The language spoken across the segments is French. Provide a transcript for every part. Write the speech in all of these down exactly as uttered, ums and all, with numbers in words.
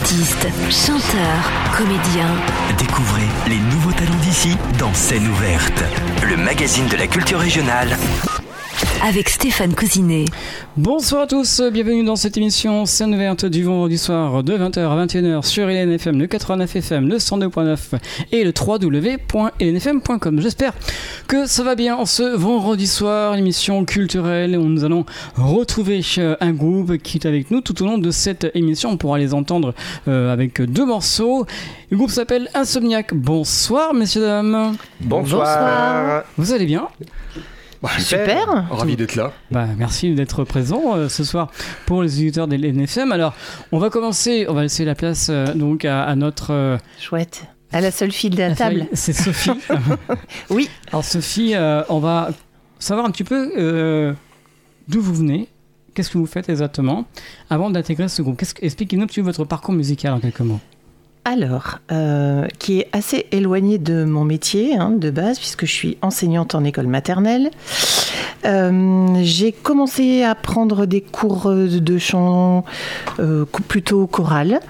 Artistes, chanteurs, comédiens. Découvrez les nouveaux talents d'ici dans Scène ouverte, le magazine de la culture régionale. Avec Stéphane Cousinet. Bonsoir à tous, bienvenue dans cette émission Scène ouverte du vendredi soir de vingt heures à vingt et une heures sur L N F M, le quatre-vingt-neuf F M, le cent deux point neuf et le w w w point l n f m point com. J'espère que ça va bien ce vendredi soir, émission culturelle où nous allons retrouver un groupe qui est avec nous tout au long de cette émission. On pourra les entendre euh, avec deux morceaux. Le groupe s'appelle Insomniac. Bonsoir messieurs dames. Bonsoir. Bonsoir. Vous allez bien ? Bah, super. super, ravi d'être là. Bah, merci d'être présent euh, ce soir pour les auditeurs de l'N F M. Alors, on va commencer, on va laisser la place euh, donc à, à notre... Euh, Chouette, à la seule fille de la table. C'est Sophie. Oui. Alors Sophie, euh, on va savoir un petit peu euh, d'où vous venez, qu'est-ce que vous faites exactement, avant d'intégrer ce groupe. Qu'est-ce, expliquez-nous un petit peu votre parcours musical en quelques mots. Alors, euh, qui est assez éloigné de mon métier hein, de base, puisque je suis enseignante en école maternelle. Euh, j'ai commencé à prendre des cours de chant euh, plutôt choral.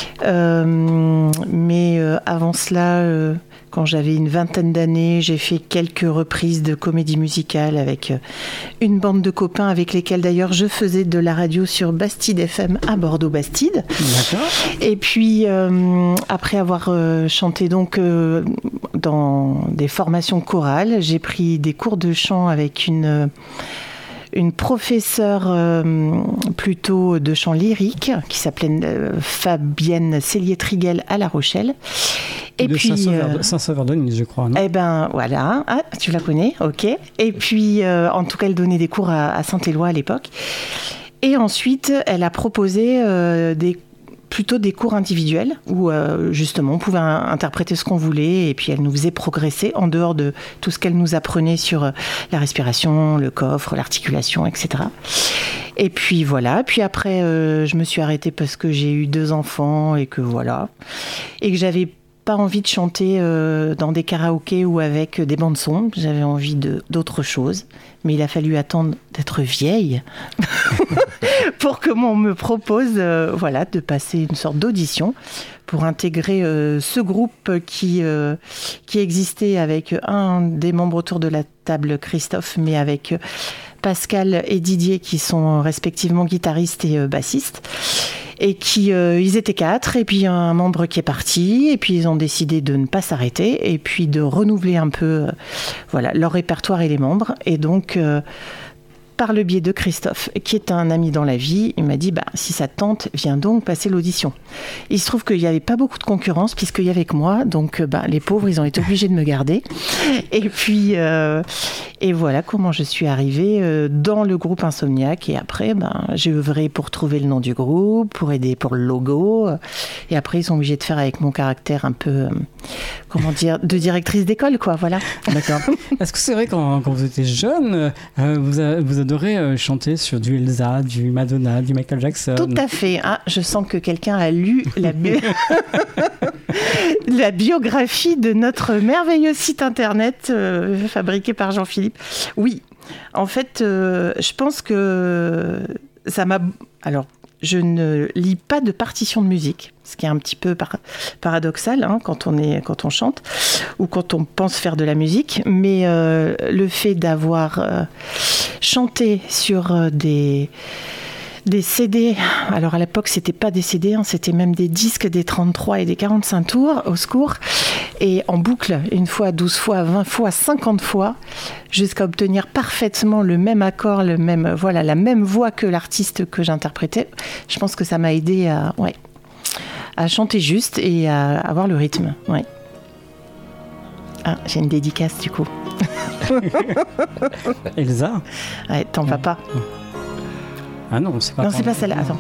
Euh, mais euh, avant cela, euh, quand j'avais une vingtaine d'années, j'ai fait quelques reprises de comédie musicale avec une bande de copains avec lesquels d'ailleurs je faisais de la radio sur Bastide F M à Bordeaux-Bastide. D'accord. Et puis euh, après avoir euh, chanté donc euh, dans des formations chorales, j'ai pris des cours de chant avec une une professeure euh, plutôt de chant lyrique qui s'appelait euh, Fabienne Cellier-Triguel à La Rochelle. Et de puis euh, Saint-Sauveur-de-Nice, je crois. Non eh ben voilà, ah, tu la connais, ok. Et puis euh, en tout cas, elle donnait des cours à, à Saint-Éloi à l'époque. Et ensuite, elle a proposé euh, des plutôt des cours individuels où euh, justement on pouvait interpréter ce qu'on voulait et puis elle nous faisait progresser en dehors de tout ce qu'elle nous apprenait sur la respiration, le coffre, l'articulation, et cetera. Et puis voilà, puis après euh, je me suis arrêtée parce que j'ai eu deux enfants et que voilà, et que j'avais pas envie de chanter euh, dans des karaokés ou avec des bandes son, j'avais envie de, d'autre chose. Mais il a fallu attendre d'être vieille pour que on me propose euh, voilà, de passer une sorte d'audition pour intégrer euh, ce groupe qui, euh, qui existait avec un des membres autour de la table, Christophe, mais avec Pascal et Didier qui sont respectivement guitaristes et euh, bassistes. Et qui, euh, ils étaient quatre, et puis un membre qui est parti, et puis ils ont décidé de ne pas s'arrêter, et puis de renouveler un peu euh, voilà, leur répertoire et les membres. Et donc, euh, par le biais de Christophe, qui est un ami dans la vie, il m'a dit bah, si ça te tente, viens donc passer l'audition. Il se trouve qu'il n'y avait pas beaucoup de concurrence, puisqu'il y avait que moi, donc bah, les pauvres, ils ont été obligés de me garder. Et puis, euh, et voilà comment je suis arrivée euh, dans le groupe Insomniac. Et après, bah, j'ai œuvré pour trouver le nom du groupe, pour aider pour le logo. Et après, ils sont obligés de faire avec mon caractère un peu, euh, comment dire, de directrice d'école, quoi, voilà. D'accord. Est-ce que c'est vrai quand, quand vous étiez jeune, euh, vous, a, vous adorez euh, chanter sur du Elsa, du Madonna, du Michael Jackson? Tout à fait. Ah, je sens que quelqu'un a lu la, bi- la biographie de notre merveilleux site internet euh, fabriqué par Jean-Philippe. Oui, en fait, euh, je pense que ça m'a... Alors, je ne lis pas de partition de musique, ce qui est un petit peu par- paradoxal hein, quand, on est, quand on chante ou quand on pense faire de la musique. Mais euh, le fait d'avoir euh, chanté sur euh, des... Des C D, alors à l'époque c'était pas des C D, hein, c'était même des disques, des trente-trois et des quarante-cinq tours, au secours, et en boucle, une fois, douze fois, vingt fois, cinquante fois, jusqu'à obtenir parfaitement le même accord, le même, voilà, la même voix que l'artiste que j'interprétais. Je pense que ça m'a aidé à, ouais, à chanter juste et à avoir le rythme. Ouais. Ah, j'ai une dédicace du coup. Elsa Ouais, t'en vas pas. Ah non, c'est pas Non, c'est pas celle-là. Attends.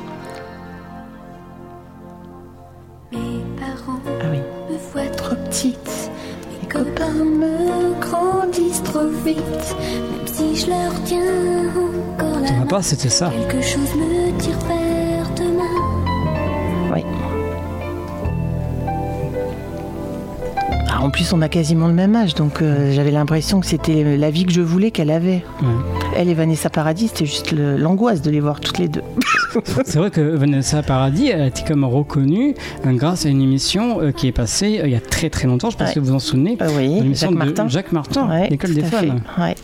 Mes parents ah oui. me voient trop petite. Mes copains me grandissent trop vite. Même si je leur tiens encore la main. main, pas, c'était ça. Quelque chose me tire vers demain. Oui. Ah, on plus, on a quasiment le même âge, donc euh, j'avais l'impression que c'était la vie que je voulais qu'elle avait. Ouais. Elle et Vanessa Paradis, c'était juste le, l'angoisse de les voir toutes les deux. C'est vrai que Vanessa Paradis, elle a été comme reconnue euh, grâce à une émission euh, qui est passée euh, il y a très très longtemps, je pense ouais. que vous vous en souvenez. Euh, oui, l'émission Jacques de Martin. Jacques Martin, ouais, l'école des fans. Ouais.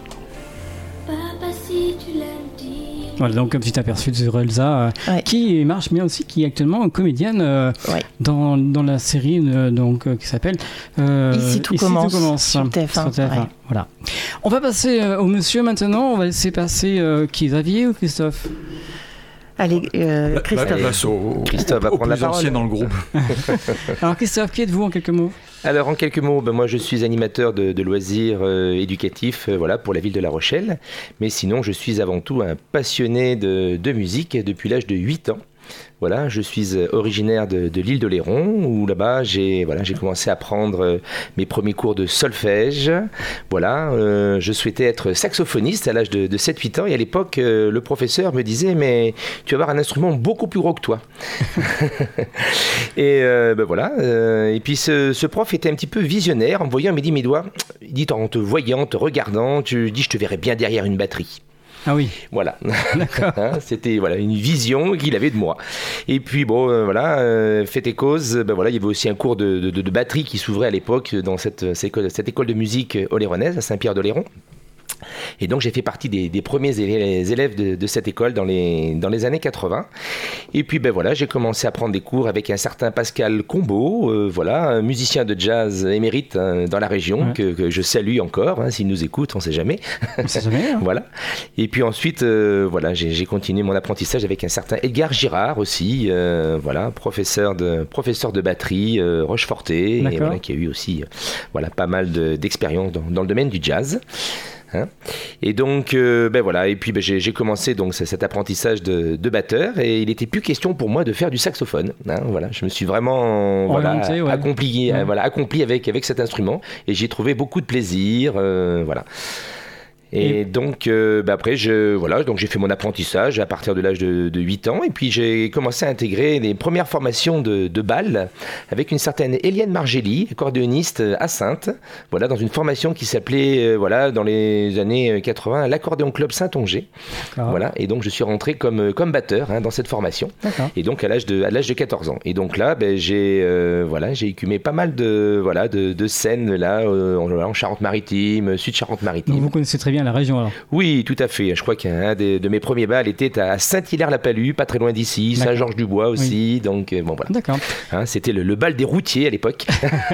Voilà, donc un petit aperçu de Elsa, euh, ouais. qui marche bien aussi, qui est actuellement comédienne euh, ouais. dans, dans la série euh, donc, euh, qui s'appelle euh, Ici tout Ici commence, tout commence sur T F un. Sur T F un. Ouais. Voilà. On va passer euh, au monsieur maintenant, on va laisser passer euh, qui, Xavier ou Christophe? Allez, euh, Christophe. La, la, la, au, Christophe va prendre la parole. Ancien dans le groupe. Alors Christophe, qui êtes-vous en quelques mots? Alors en quelques mots, ben moi je suis animateur de, de loisirs euh, éducatifs euh, voilà, pour la ville de La Rochelle. Mais sinon je suis avant tout un passionné de, de musique depuis l'âge de huit ans. Voilà, je suis originaire de, de l'île d'Oléron où là-bas j'ai, voilà, j'ai commencé à prendre mes premiers cours de solfège. Voilà, euh, je souhaitais être saxophoniste à l'âge de, de sept huit ans et à l'époque euh, le professeur me disait mais tu vas avoir un instrument beaucoup plus gros que toi. et euh, ben voilà, euh, et puis ce, ce prof était un petit peu visionnaire en me voyant, il me dit mes doigts, il dit en te voyant, en te regardant, tu dis je te verrais bien derrière une batterie. Ah oui. Voilà. Hein, c'était voilà une vision qu'il avait de moi. Et puis bon, euh, voilà, euh, fait et cause. Ben voilà, il y avait aussi un cours de, de, de batterie qui s'ouvrait à l'époque dans cette, cette école de musique oléronaise à Saint-Pierre-d'Oléron. Et donc j'ai fait partie des, des premiers élèves de, de cette école dans les, dans les années quatre-vingts. Et puis ben voilà, j'ai commencé à prendre des cours avec un certain Pascal Combeau, euh, voilà, un musicien de jazz émérite hein, dans la région, ouais. que, que je salue encore, hein, s'il nous écoute, on ne sait jamais. On sait jamais hein. Voilà. Et puis ensuite, euh, voilà, j'ai, j'ai continué mon apprentissage avec un certain Edgar Girard aussi, euh, voilà, professeur de, professeur de batterie, euh, Rocheforté, et voilà, qui a eu aussi euh, voilà, pas mal de, d'expérience dans, dans le domaine du jazz. Hein et donc, euh, ben voilà. Et puis, ben, j'ai, j'ai commencé donc cet apprentissage de, de batteur, et il n'était plus question pour moi de faire du saxophone. Hein, voilà, je me suis vraiment voilà, ouais. accompli, ouais. voilà, accompli avec avec cet instrument, et j'ai trouvé beaucoup de plaisir. Euh, voilà. Et, et donc, euh, bah après, je, voilà, donc j'ai fait mon apprentissage à partir de l'âge de, de huit ans. Et puis, j'ai commencé à intégrer les premières formations de, de bal avec une certaine Éliane Margelly, accordéoniste à Saintes. Voilà, dans une formation qui s'appelait, euh, voilà, dans les années quatre-vingts, l'Accordéon Club Saint-Onger. Voilà, et donc, je suis rentré comme, comme batteur hein, dans cette formation. D'accord. Et donc, à l'âge de, à l'âge de quatorze ans. Et donc là, ben, j'ai, euh, voilà, j'ai écumé pas mal de, voilà, de, de scènes là, euh, en, en Charente-Maritime, Sud-Charente-Maritime. Donc, vous connaissez très bien la région alors? Oui, tout à fait. Je crois qu'un de, de mes premiers bals était à Saint-Hilaire-la-Palue, pas très loin d'ici, D'accord. Saint-Georges-du-Bois aussi. Oui. Donc, euh, bon voilà. D'accord. Hein, c'était le, le bal des routiers à l'époque.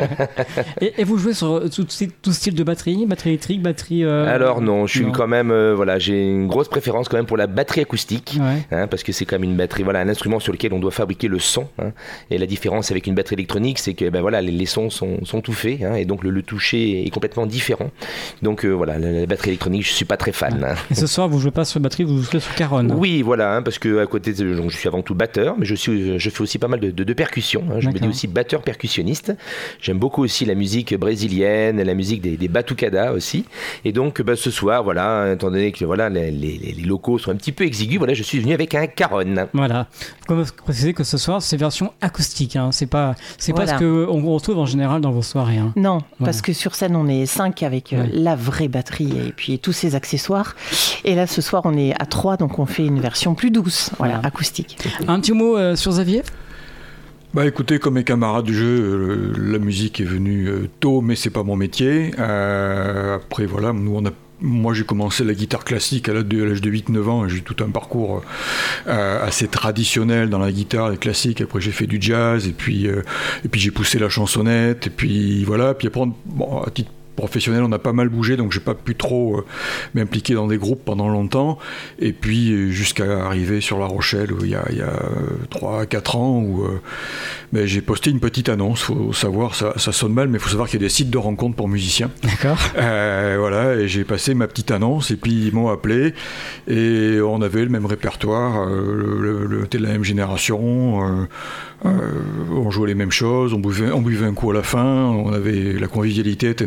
et, et vous jouez sur tout, tout style de batterie, batterie électrique, batterie. Euh... Alors non, je suis non. quand même, euh, voilà, j'ai une grosse préférence quand même pour la batterie acoustique, ouais. hein, parce que c'est quand même une batterie, voilà, un instrument sur lequel on doit fabriquer le son. Hein, et la différence avec une batterie électronique, c'est que ben voilà, les, les sons sont, sont tout faits, hein, et donc le, le toucher est complètement différent. Donc euh, voilà, la, la batterie électronique, je suis pas très fan. Hein. Et ce soir, vous jouez pas sur batterie, vous jouez sur caronne. Oui, voilà, hein, parce que à côté, de, donc, je suis avant tout batteur, mais je suis, je fais aussi pas mal de, de, de percussions. Hein, je D'accord. me dis aussi batteur percussionniste. J'aime beaucoup aussi la musique brésilienne, la musique des, des batucadas aussi. Et donc, bah, ce soir, voilà, étant donné que voilà, les, les, les locaux sont un petit peu exigus, voilà, je suis venu avec un caronne. Voilà. Comme vous précisez que ce soir, c'est version acoustique. Hein. C'est pas, c'est voilà. pas ce qu'on retrouve en général dans vos soirées. Hein. Non, voilà. Parce que sur scène, on est cinq avec euh, ouais. la vraie batterie et puis tous ces accessoires. Et là, ce soir, on est à trois, donc on fait une version plus douce, voilà, voilà. acoustique. Un petit mot euh, sur Xavier ? Bah écoutez, comme mes camarades du jeu, euh, la musique est venue euh, tôt, mais c'est pas mon métier. Euh, après, voilà, nous on a Moi, j'ai commencé la guitare classique à l'âge de huit neuf ans. J'ai eu tout un parcours euh, assez traditionnel dans la guitare classique. Après, j'ai fait du jazz, et puis, euh, et puis j'ai poussé la chansonnette, et puis voilà. Puis après, bon, à titre professionnel, on a pas mal bougé, donc j'ai pas pu trop euh, m'impliquer dans des groupes pendant longtemps. Et puis jusqu'à arriver sur La Rochelle, où il y a, il y a trois à quatre ans, où euh, ben, j'ai posté une petite annonce. Faut savoir, ça, ça sonne mal, mais il faut savoir qu'il y a des sites de rencontres pour musiciens. D'accord. Euh, voilà, et j'ai passé ma petite annonce, et puis ils m'ont appelé, et on avait le même répertoire, euh, le, le, le, la même génération. Euh, Euh, on jouait les mêmes choses, on buvait, on buvait un coup à la fin, on avait, la convivialité était un élément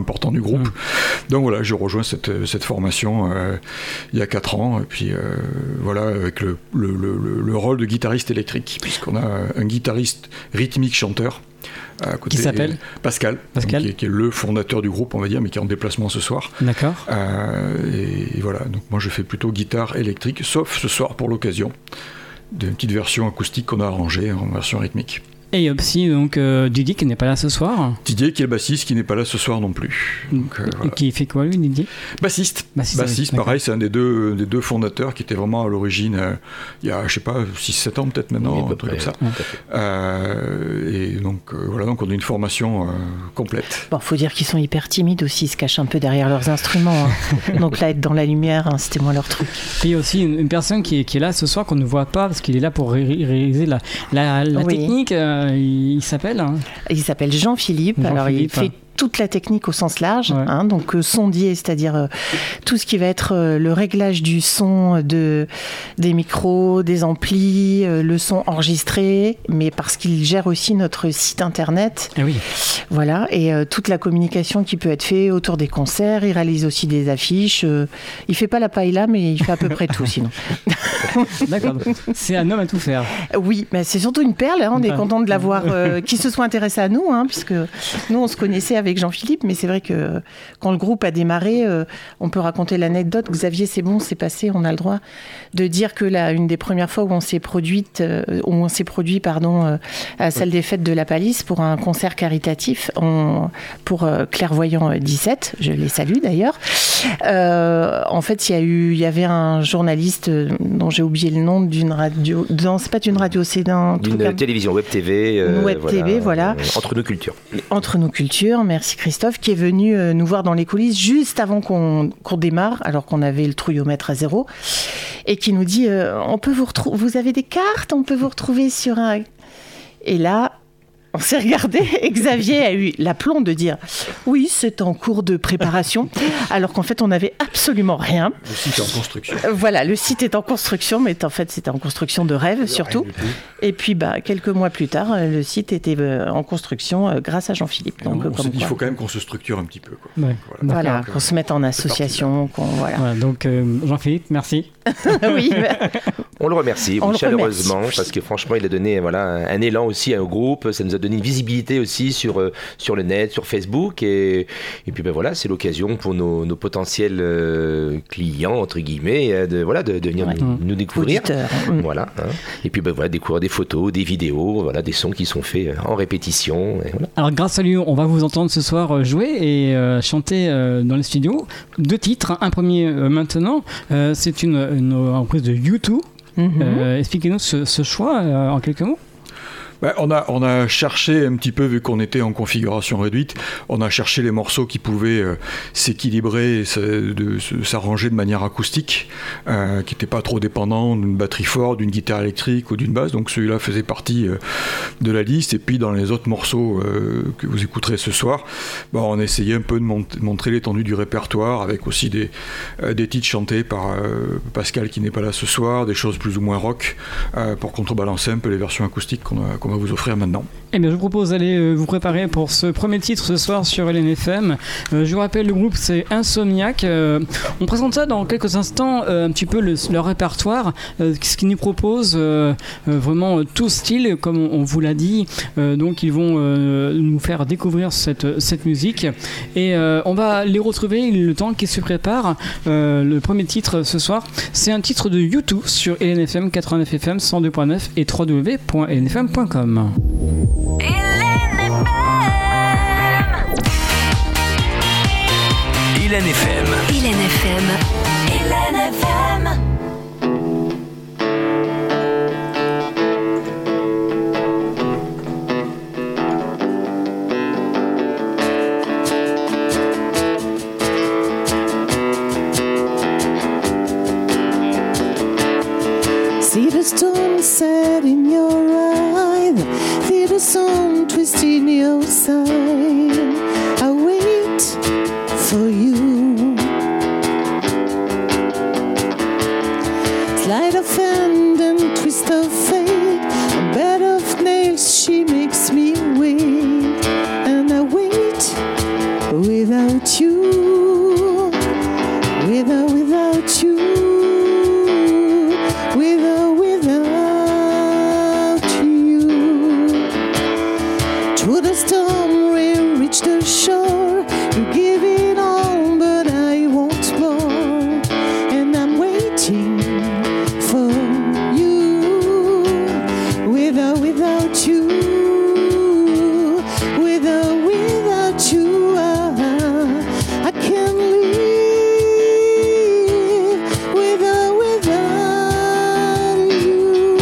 important du groupe. Mmh. Donc voilà, j'ai rejoint cette, cette formation euh, il y a quatre ans, et puis euh, voilà, avec le, le, le, le rôle de guitariste électrique, puisqu'on a un guitariste rythmique chanteur. À côté, qui s'appelle Pascal, Pascal. Donc, qui, est, qui est le fondateur du groupe, on va dire, mais qui est en déplacement ce soir. D'accord. Euh, et, et voilà, donc moi je fais plutôt guitare électrique, sauf ce soir pour l'occasion d'une petite version acoustique qu'on a arrangée en version rythmique. Et il y a aussi donc, euh, Didier qui n'est pas là ce soir. Didier qui est le bassiste, qui n'est pas là ce soir non plus. Donc, euh, voilà. Qui fait quoi lui, Didier ? Bassiste. Bassiste, bassiste oui, pareil, c'est un des deux, des deux fondateurs qui était vraiment à l'origine, euh, il y a, je sais pas, six sept ans peut-être maintenant, oui, un truc près, comme ça. Ouais. Euh, et donc, euh, voilà, donc on a une formation euh, complète. Bon, faut dire qu'ils sont hyper timides aussi, ils se cachent un peu derrière leurs instruments. Hein. Donc là, être dans la lumière, hein, c'était moins leur truc. Et il y a aussi une, une personne qui est, qui est là ce soir qu'on ne voit pas parce qu'il est là pour ré- réaliser la, la, la oui. technique. Euh, il, il s'appelle hein. Il s'appelle Jean-Philippe. Jean-Philippe. Alors, il fait toute la technique au sens large, ouais. hein, donc euh, sondier, c'est-à-dire euh, tout ce qui va être euh, le réglage du son de, des micros, des amplis, euh, le son enregistré, mais parce qu'il gère aussi notre site internet. Ah oui. Voilà, et euh, toute la communication qui peut être faite autour des concerts. Il réalise aussi des affiches. Euh, il fait pas la paella, mais il fait à peu près tout sinon. D'accord, c'est un homme à tout faire. Oui, mais c'est surtout une perle, hein, on est content de l'avoir, euh, qu'il se soit intéressé à nous, hein, puisque nous on se connaissait avec Jean-Philippe, mais c'est vrai que quand le groupe a démarré, euh, on peut raconter l'anecdote. Xavier, c'est bon, c'est passé, on a le droit de dire que là, une des premières fois où on s'est produite, euh, où on s'est produit, pardon, euh, à la salle des fêtes de la Palisse pour un concert caritatif on, pour euh, Clairvoyant dix-sept, je les salue d'ailleurs. Euh, en fait, il y a eu, il y avait un journaliste euh, dont j'ai oublié le nom d'une radio, non, c'est pas d'une radio, c'est d'un d'une truc, télévision web T V. Euh, web voilà, T V, voilà. Euh, entre nos cultures. Entre nos cultures, merci Christophe, qui est venu euh, nous voir dans les coulisses juste avant qu'on, qu'on démarre, alors qu'on avait le trouillomètre à zéro, et qui nous dit euh, on peut vous retrouver, vous avez des cartes, on peut vous retrouver sur un. Et là. On s'est regardé et Xavier a eu l'aplomb de dire oui, c'est en cours de préparation, alors qu'en fait, on n'avait absolument rien. Le site est en construction. Euh, voilà, le site est en construction, mais en fait, c'était en construction de rêve, surtout. Et puis, bah, quelques mois plus tard, le site était en construction euh, grâce à Jean-Philippe. Donc, non, comme il quoi. faut quand même qu'on se structure un petit peu. Quoi. Ouais. Voilà, voilà qu'on se mette en association. Qu'on, voilà. Voilà, donc, euh, Jean-Philippe, merci. Oui. On le remercie, On oui, le chaleureusement, remercie. parce que franchement, il a donné voilà, un élan aussi au groupe. Ça nous a donné une visibilité aussi sur, euh, sur le net, sur Facebook. Et, et puis ben voilà, c'est l'occasion pour nos, nos potentiels euh, clients, entre guillemets, de, voilà, de, de venir ouais. nous, mmh. nous découvrir. Auditeur. Voilà, hein. Et puis ben voilà, découvrir des photos, des vidéos, voilà, des sons qui sont faits en répétition. Et voilà. Alors grâce à lui, on va vous entendre ce soir jouer et euh, chanter euh, dans les studios. Deux titres, un premier euh, maintenant, euh, c'est une, une reprise de U deux. Mm-hmm. Euh, expliquez-nous ce, ce choix euh, en quelques mots. Ben, on, a, on a cherché un petit peu, vu qu'on était en configuration réduite, on a cherché les morceaux qui pouvaient euh, s'équilibrer, et de, de, s'arranger de manière acoustique, euh, qui n'étaient pas trop dépendants d'une batterie forte, d'une guitare électrique ou d'une basse. Donc celui-là faisait partie euh, de la liste. Et puis dans les autres morceaux euh, que vous écouterez ce soir, ben, on a essayé un peu de mont- montrer l'étendue du répertoire, avec aussi des, euh, des titres chantés par euh, Pascal qui n'est pas là ce soir, des choses plus ou moins rock, euh, pour contrebalancer un peu les versions acoustiques qu'on a qu'on va vous offrir maintenant. Eh bien, je vous propose d'aller euh, vous préparer pour ce premier titre ce soir sur L N F M. Euh, je vous rappelle, le groupe c'est Insomniac. Euh, on présente ça dans quelques instants, euh, un petit peu le, leur répertoire, euh, ce qu'ils nous proposent, euh, euh, vraiment euh, tout style, comme on, on vous l'a dit. Euh, donc, ils vont euh, nous faire découvrir cette, cette musique. Et euh, on va les retrouver le temps qu'ils se préparent. Euh, le premier titre ce soir, c'est un titre de U deux sur L N F M quatre-vingt-neuf F M cent deux point neuf et w w w point l n f m point com. L N F M. L N F M. L N F M. See the storm set in your eye, feel the sun twist in your side. I wait for you. Sleight of hand and twist of fate, a bed of nails she makes me wait, and I wait without without you, with or without you, I, I can't live with or without you.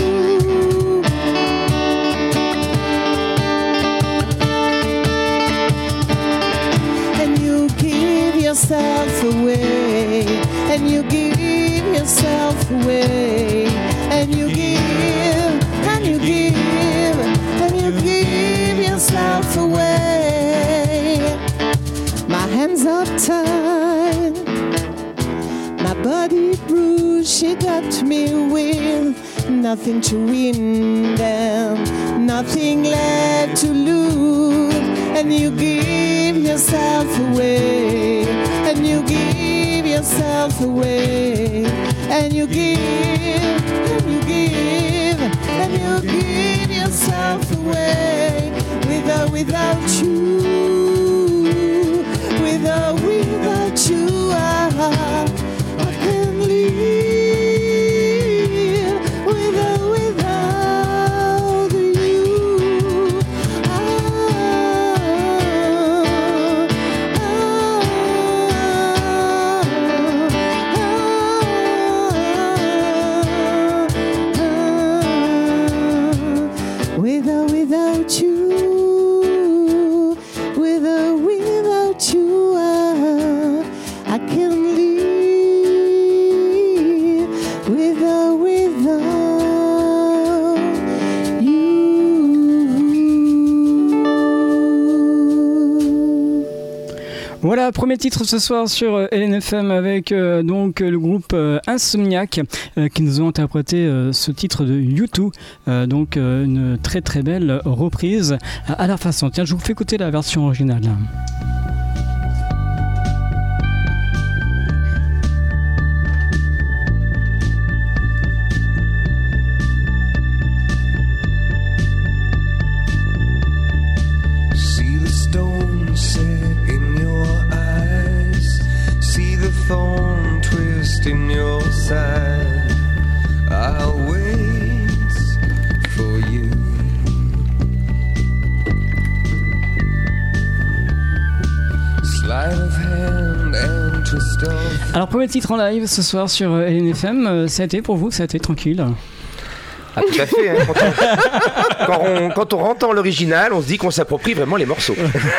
And you give yourself away, and you give yourself away, and you give, and you give, and you give yourself away. My hands are tied, my body bruised, she got me with nothing to win and nothing left to lose. And you give yourself away, and you give yourself away, and you give, and you give, and you give yourself away, with or without you, with or without you, I, I can live with or without you. I, with or without you, with or without you, I, I can live with or without you. Voilà, premier titre ce soir sur euh, L N F M avec euh, donc euh, le groupe euh, Insomniac euh, qui nous ont interprété euh, ce titre de U deux, euh, donc euh, une très très belle reprise à, à leur façon. Tiens, je vous fais écouter la version originale. See the stone set in your eyes, see the thorn twist in your side. I'll wait for you. Sleight of hand and twist of. Alors, premier titre en live ce soir sur euh, L N F M, euh, ça a été pour vous, ça a été tranquille. Ah, tout à fait. Hein, quand, on, quand, on, quand on entend l'original, on se dit qu'on s'approprie vraiment les morceaux.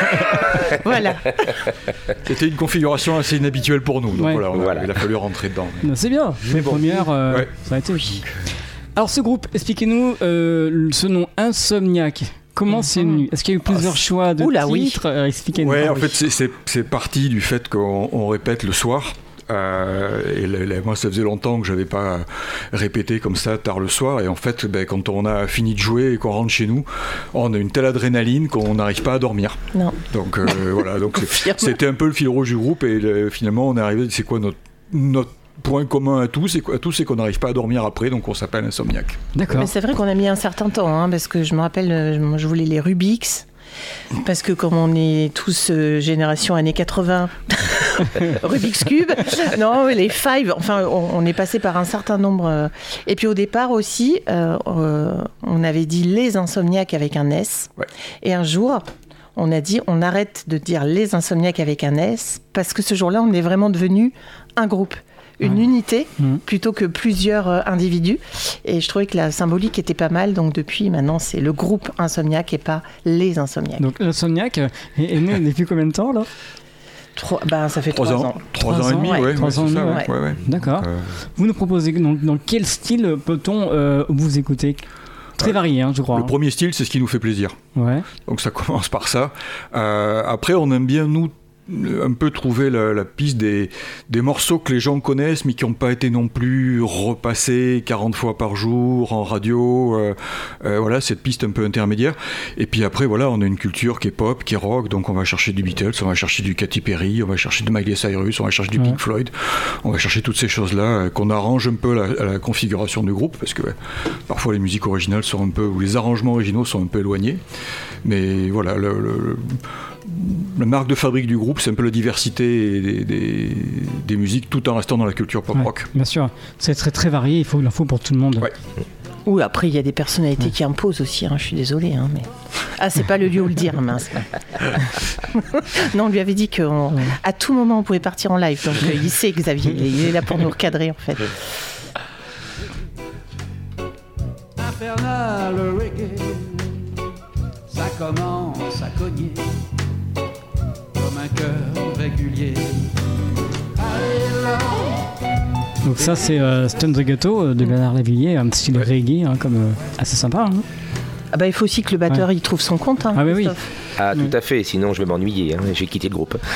Voilà. C'était une configuration assez inhabituelle pour nous, donc Ouais. voilà, on a- Voilà. il a fallu rentrer dedans. Ben, c'est bien, les bon. premières, euh, Ouais. ça a été. Alors, ce groupe, expliquez-nous euh, ce nom Insomniac. Comment c'est venu? Est-ce qu'il y a eu plusieurs choix de Oula, oui. titres? Euh, Expliquez-nous. Ouais, Ah, en oui. fait, c'est- c'est c'est parti du fait qu'on on répète le soir. Euh, et le- le- moi, ça faisait longtemps que j'avais pas répété comme ça tard le soir. Et en fait, ben, quand on a fini de jouer et qu'on rentre chez nous, on a une telle adrénaline qu'on n'arrive pas à dormir. Non. Donc euh, voilà, donc c'est- Confirme. c'était un peu le fil rouge du groupe. Et le- finalement, on est arrivé. C'est quoi notre notre point commun à tous, c'est quoi- à tous, c'est qu'on n'arrive pas à dormir après, donc on s'appelle Insomniac. D'accord. Mais c'est vrai qu'on a mis un certain temps, hein, parce que je me rappelle, euh, moi, je voulais les Rubik's, parce que comme on est tous euh, génération années quatre-vingts, Rubik's Cube, non, les Five, enfin, on, on est passé par un certain nombre. euh, et puis au départ aussi, euh, euh, on avait dit les Insomniacs avec un S, Ouais. et un jour, on a dit on arrête de dire les Insomniacs avec un S, parce que ce jour-là, on est vraiment devenu un groupe. Une Ouais. unité Mhm. plutôt que plusieurs euh, individus. Et je trouvais que la symbolique était pas mal. Donc depuis, maintenant, c'est le groupe Insomniac et pas les Insomniacs. Donc, Insomniac est, est né depuis combien de temps là? Trois, ben, ça fait Trois trois, ans. ans. Trois Trois ans et ans, demi, ouais. ouais. Trois ouais, ans c'est et ça, demi, ouais, ouais, ouais. D'accord. Donc, euh, Vous nous proposez dans, dans quel style peut-on euh, vous écouter? Très varié, hein, je crois. Le premier style, c'est ce qui nous fait plaisir. Ouais. Donc ça commence par ça. Euh, après, on aime bien, nous, un peu trouver la, la piste des, des morceaux que les gens connaissent, mais qui n'ont pas été non plus repassés quarante fois par jour en radio. Euh, euh, voilà, cette piste un peu intermédiaire. Et puis après, voilà, on a une culture qui est pop, qui est rock, donc on va chercher du Beatles, on va chercher du Katy Perry, on va chercher du Miley Cyrus, on va chercher du Ouais. Pink Floyd, on va chercher toutes ces choses-là, euh, qu'on arrange un peu à la, à la configuration du groupe, parce que ouais, parfois les musiques originales sont un peu, ou les arrangements originaux sont un peu éloignés. Mais voilà, le, le- la marque de fabrique du groupe, c'est un peu la diversité des, des, des musiques, tout en restant dans la culture pop Ouais, rock. bien sûr. C'est très très varié, il faut, il en faut pour tout le monde. Ouais. Oui, après, il y a des personnalités ouais. qui imposent aussi, hein, je suis désolée. Hein, mais... Ah, c'est pas le lieu où le dire, mince. Non, on lui avait dit qu'à tout moment, on pouvait partir en live. Donc, il sait, Xavier, il est là pour nous recadrer, en fait. Infernal reggae, ça commence à cogner comme un cœur régulier. Allez là. Donc ça c'est euh, Stone the Ghetto de Bernard Lavilliers, un style ouais. reggae, hein, comme euh, assez sympa. Hein. Ah bah il faut aussi que le batteur ouais. il trouve son compte. Hein, ah bah oui. Ah tout à fait, sinon je vais m'ennuyer, hein. J'ai quitté le groupe.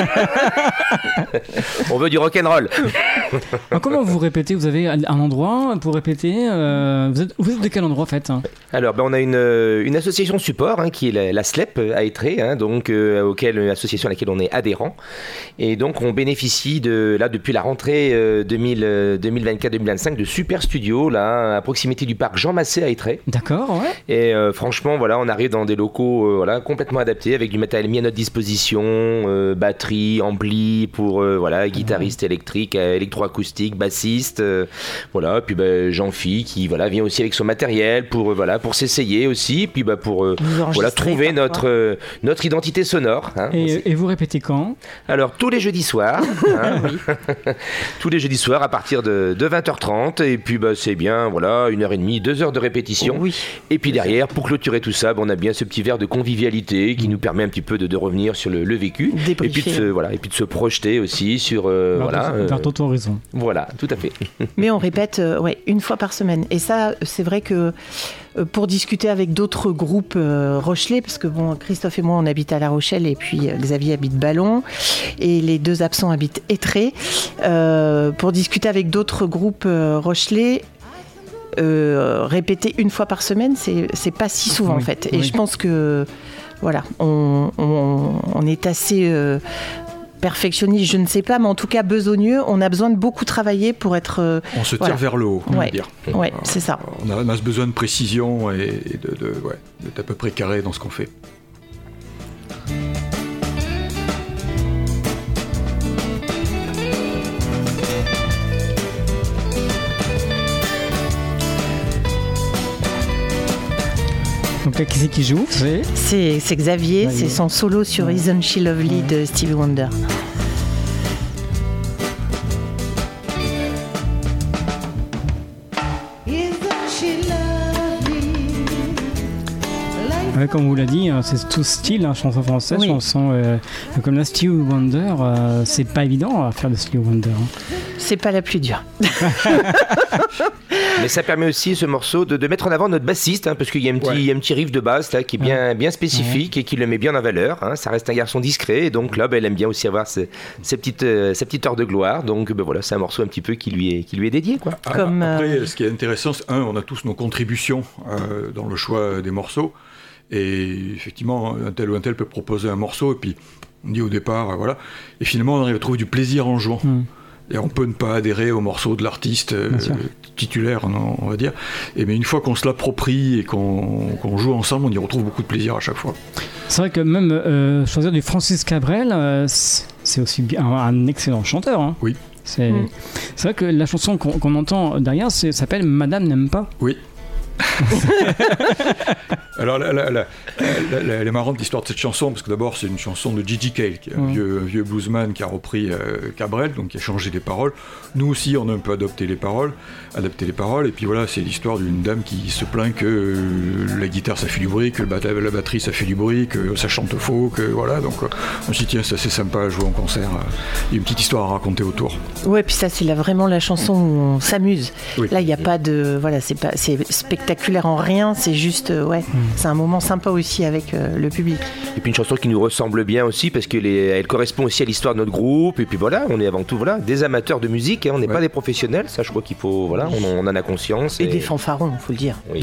On veut du rock'n'roll. Comment vous répétez? Vous avez un endroit pour répéter euh, vous, êtes, vous êtes de quel endroit en fait? Alors ben, on a une, une association support hein, qui est la, la S L E P à Étré, hein, donc euh, auquel, une association à laquelle on est adhérent. Et donc on bénéficie de, là depuis la rentrée euh, deux mille vingt-quatre deux mille vingt-cinq de super studios là, à proximité du parc Jean Massé à Étré. D'accord, ouais. Et euh, franchement voilà, on arrive dans des locaux euh, voilà, complètement adapté avec du matériel mis à notre disposition, euh, batterie, ampli pour euh, voilà, guitariste électrique, euh, électroacoustique, bassiste, euh, voilà, puis bah, Jean-Phi qui voilà, vient aussi avec son matériel pour, euh, voilà, pour s'essayer aussi, puis bah, pour euh, voilà, trouver notre, euh, notre identité sonore. Hein, et, et vous répétez quand? Alors tous les jeudis soirs, hein, oui. tous les jeudis soirs à partir de, de vingt heures trente, et puis bah, c'est bien voilà, une heure et demie, deux heures de répétition, oui. Et puis derrière, pour clôturer tout ça, bah, on a bien ce petit verre de convivialité qui nous permet un petit peu de, de revenir sur le, le vécu et puis, de se, voilà, et puis de se projeter aussi sur euh, vers voilà, vers ton euh, horizon. Voilà, tout à fait. Mais on répète euh, ouais, une fois par semaine. Et ça, c'est vrai que euh, pour discuter avec d'autres groupes euh, Rochelais, parce que bon, Christophe et moi, on habite à La Rochelle et puis euh, Xavier habite Ballon et les deux absents habitent Étré. Euh, pour discuter avec d'autres groupes euh, Rochelais, euh, répéter une fois par semaine, c'est, c'est pas si souvent oui, en fait. Et oui. je pense que voilà, on, on, on est assez euh, perfectionniste, je ne sais pas, mais en tout cas besogneux. On a besoin de beaucoup travailler pour être. Euh, on se tire voilà. vers le haut, on ouais. va dire. Ouais, c'est ça. On a, on a ce besoin de précision et, et de, de, ouais, d'être à peu près carré dans ce qu'on fait. Donc là, qui c'est qui joue? c'est... C'est, c'est Xavier, Xavier, c'est son solo sur ouais. Isn't She Lovely ouais. de Stevie Wonder. Ouais, comme vous l'a dit, c'est tout style, hein, chanson française, oui. chanson euh, comme la Stevie Wonder, euh, c'est pas évident à faire de Stevie Wonder. Hein. C'est pas la plus dure. Mais ça permet aussi ce morceau de, de mettre en avant notre bassiste, hein, parce qu'il y a un petit, ouais. il y a un petit riff de basse là qui est bien, ouais. bien spécifique ouais. et qui le met bien en valeur. Hein. Ça reste un garçon discret, et donc là, ben, elle aime bien aussi avoir ses, ses petites, euh, ses petites heures de gloire. Donc ben, voilà, c'est un morceau un petit peu qui lui est, qui lui est dédié, quoi. Comme, Après, euh... ce qui est intéressant, c'est un, on a tous nos contributions euh, dans le choix des morceaux. Et effectivement, un tel ou un tel peut proposer un morceau, et puis on dit au départ, euh, voilà. Et finalement, on arrive à trouver du plaisir en jouant. Mm. Et on peut ne pas adhérer au morceau de l'artiste euh, titulaire, on, on va dire. Et mais une fois qu'on se l'approprie et qu'on, qu'on joue ensemble, on y retrouve beaucoup de plaisir à chaque fois. C'est vrai que même euh, choisir du Francis Cabrel, euh, c'est aussi bien, un, un excellent chanteur. Hein. Oui. C'est, mm. c'est vrai que la chanson qu'on, qu'on entend derrière c'est, s'appelle Madame n'aime pas. Oui. Alors la, la, la, la, elle est marrante l'histoire de cette chanson parce que d'abord c'est une chanson de Gigi Cale qui est un, ouais. vieux, un vieux bluesman qui a repris euh, Cabrel, donc qui a changé les paroles. Nous aussi on a un peu adopté les paroles, adapté les paroles, et puis voilà, c'est l'histoire d'une dame qui se plaint que euh, la guitare ça fait du bruit, que le bat- la batterie ça fait du bruit, que ça chante faux, que voilà, donc euh, on s'est dit tiens c'est assez sympa à jouer en concert, il y a une petite histoire à raconter autour. Ouais, puis ça c'est là, vraiment la chanson où on s'amuse. Oui. Là il n'y a pas de, voilà, c'est pas, c'est spectaculaire en rien, c'est juste, euh, ouais, mmh. c'est un moment sympa aussi avec euh, le public. Et puis une chanson qui nous ressemble bien aussi parce qu'elle est, elle correspond aussi à l'histoire de notre groupe. Et puis voilà, on est avant tout voilà, des amateurs de musique, hein, on n'est ouais. pas des professionnels, ça je crois qu'il faut, voilà, on, on en a conscience. Et, et... des fanfarons, il faut le dire. Oui.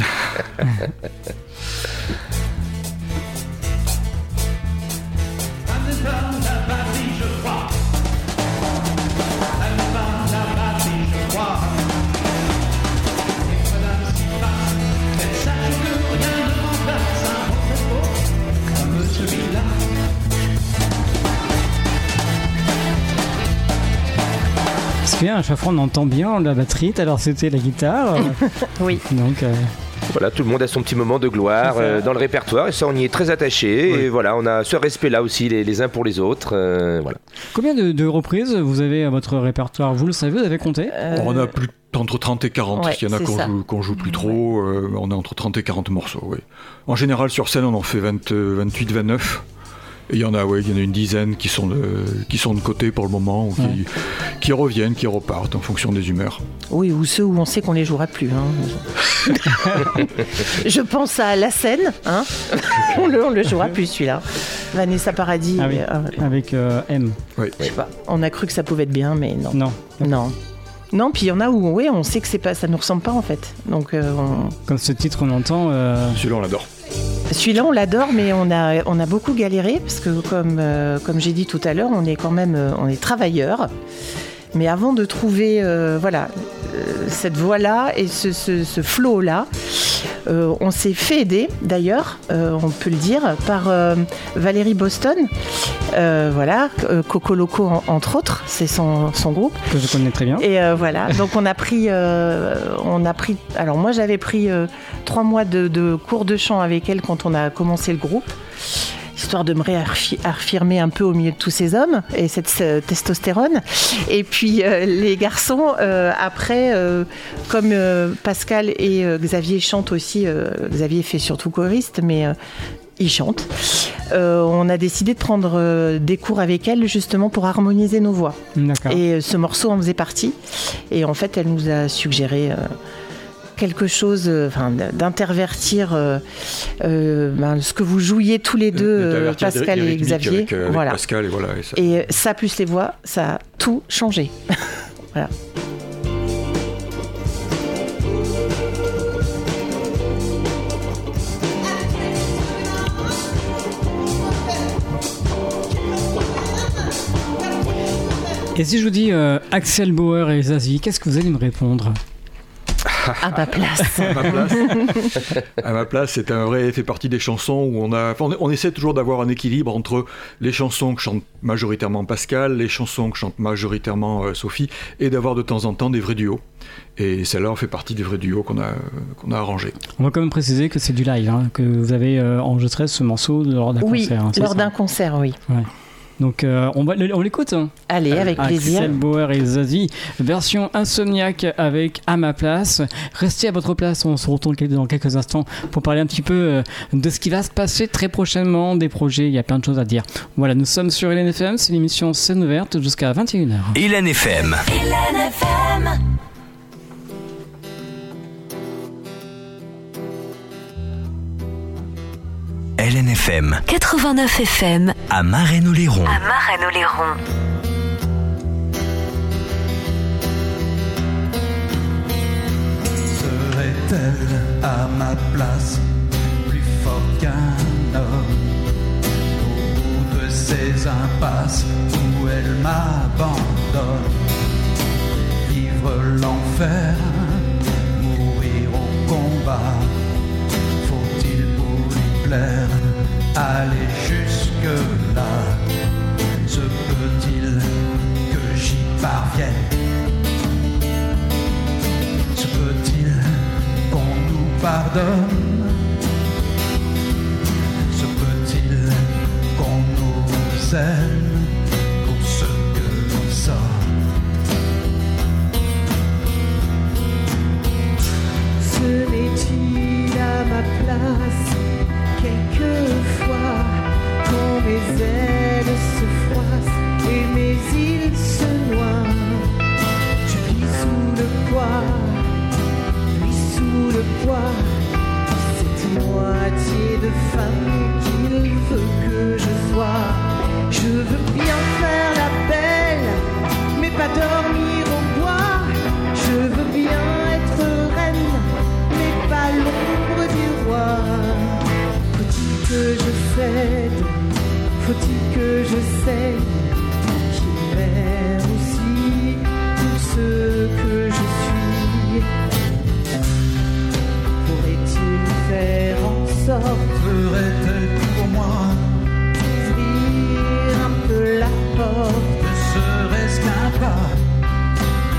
souviens, à chaque fois on entend bien la batterie, alors c'était la guitare. Oui. Donc. Euh... Voilà, tout le monde a son petit moment de gloire euh, dans le répertoire et ça on y est très attaché. Oui. Et voilà, on a ce respect-là aussi les, les uns pour les autres. Euh, voilà. Combien de, de reprises vous avez à votre répertoire? Vous le savez, vous avez compté? euh... On a plus entre trente et quarante. Ouais, il y en a qu'on joue, qu'on joue plus trop. Ouais. Euh, on est entre trente et quarante morceaux. Oui. En général, sur scène, on en fait vingt, vingt-huit, vingt-neuf. Et il y en a, ouais, il y en a une dizaine qui sont de, qui sont de côté pour le moment, ou qui, ouais. qui reviennent, qui repartent en fonction des humeurs. Oui, ou ceux où on sait qu'on les jouera plus. Hein. Je pense à La Seine, hein. on le, on le jouera plus celui-là. Vanessa Paradis. Ah oui, et, euh, avec euh, M. Oui. Je sais pas. On a cru que ça pouvait être bien, mais non. Non. Non. Non, puis il y en a où, oui, on sait que c'est pas, ça nous ressemble pas en fait. Donc, euh, on... Comme ce titre qu'on entend. Euh... Celui-là, on l'adore. Celui-là, on l'adore, mais on a, on a beaucoup galéré parce que, comme, euh, comme j'ai dit tout à l'heure, on est quand même, euh, on est travailleurs. Mais avant de trouver, euh, voilà, euh, cette voix-là et ce, ce, ce flow-là, euh, on s'est fait aider, d'ailleurs, euh, on peut le dire, par euh, Valérie Boston, euh, voilà, euh, Coco Loco en, entre autres, c'est son, son groupe. Que je connais très bien. Et euh, voilà, donc on a pris, euh, on a pris. Alors moi, j'avais pris euh, trois mois de, de cours de chant avec elle quand on a commencé le groupe. Histoire de me réaffirmer un peu au milieu de tous ces hommes et cette euh, testostérone. Et puis euh, les garçons, euh, après, euh, comme euh, Pascal et euh, Xavier chantent aussi, euh, Xavier fait surtout choriste, mais euh, il chante, euh, on a décidé de prendre euh, des cours avec elle justement pour harmoniser nos voix. D'accord. Et euh, ce morceau en faisait partie. Et en fait, elle nous a suggéré... Euh, quelque chose, enfin, d'intervertir euh, euh, ben, ce que vous jouiez tous les deux, euh, Pascal et Xavier. Avec, euh, avec voilà. Pascal et voilà. Et ça. et ça plus les voix, ça a tout changé. Voilà. Et si je vous dis euh, Axel Bauer et Zazie, qu'est-ce que vous allez me répondre? À ma place. à ma place, à ma place, c'est un vrai, fait partie des chansons où on a, on, on essaie toujours d'avoir un équilibre entre les chansons que chante majoritairement Pascal, les chansons que chante majoritairement euh, Sophie, et d'avoir de temps en temps des vrais duos. Et celle-là fait partie des vrais duos qu'on a, qu'on a arrangés. On va quand même préciser que c'est du live, hein, que vous avez euh, enregistré ce morceau lors d'un oui, concert. Hein, lors ça d'un concert, oui. Ouais. Donc euh, on, va, on l'écoute. Allez, avec plaisir. Axel Bauer et Zazie, version Insomniaque avec À ma place. Restez à votre place, on se retrouve dans quelques instants pour parler un petit peu de ce qui va se passer très prochainement, des projets, il y a plein de choses à dire. Voilà, nous sommes sur Hélène F M, c'est l'émission Scène ouverte jusqu'à vingt et une heures. Hélène F M. Hélène F M. Hélène F M. quatre-vingt-neuf F M. À Marennes-Oléron. À Marennes-Oléron. Serait-elle à ma place plus forte qu'un homme au bout de ces impasses où elle m'abandonne? Vivre l'enfer, mourir au combat, faut-il pour lui plaire aller jusque-là? Se peut-il que j'y parvienne? Se peut-il qu'on nous pardonne? Se peut-il qu'on nous aime pour ce que nous sommes? Ce n'est-il à ma place quelquefois quand mes ailes se froissent et mes îles se noient? Je vis sous le poids, puis sous le poids de cette moitié de femme qu'il veut que je sois. Je veux bien faire la belle, mais pas dormir au bois. Je veux bien être reine, mais pas l'ombre du roi. Faut-il que je cède, faut-il que je cède, qu'il m'aime aussi pour ce que je suis? Pourrait-il faire en sorte, ferait-elle pour moi ouvrir un peu la porte? Ne serait-ce qu'un pas,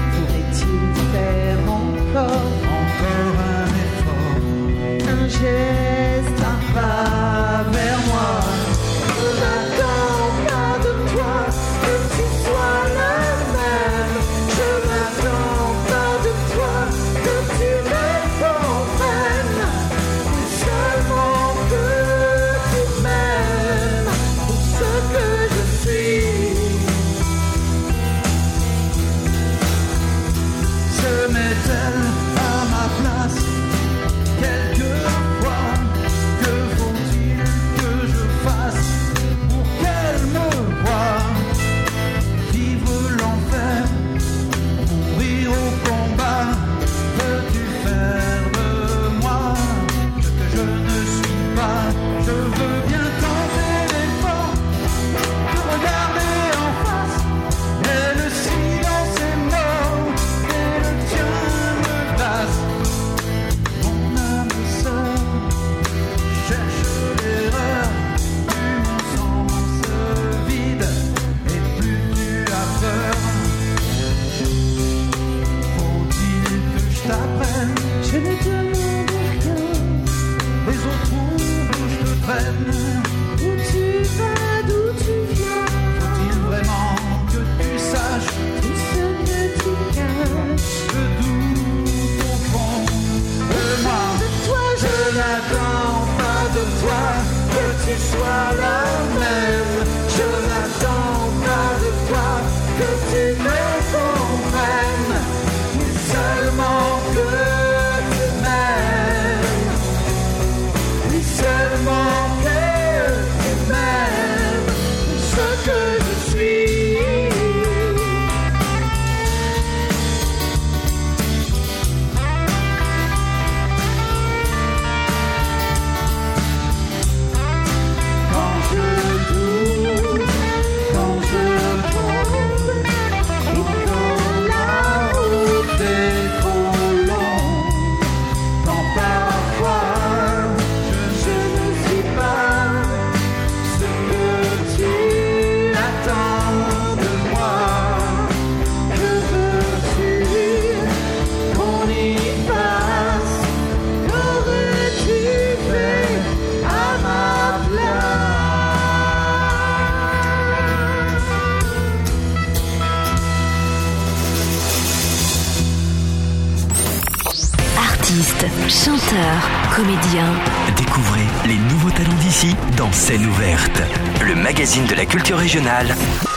Chanteur, comédien. Découvrez les nouveaux talents d'ici dans Scène ouverte, le magazine de la culture régionale.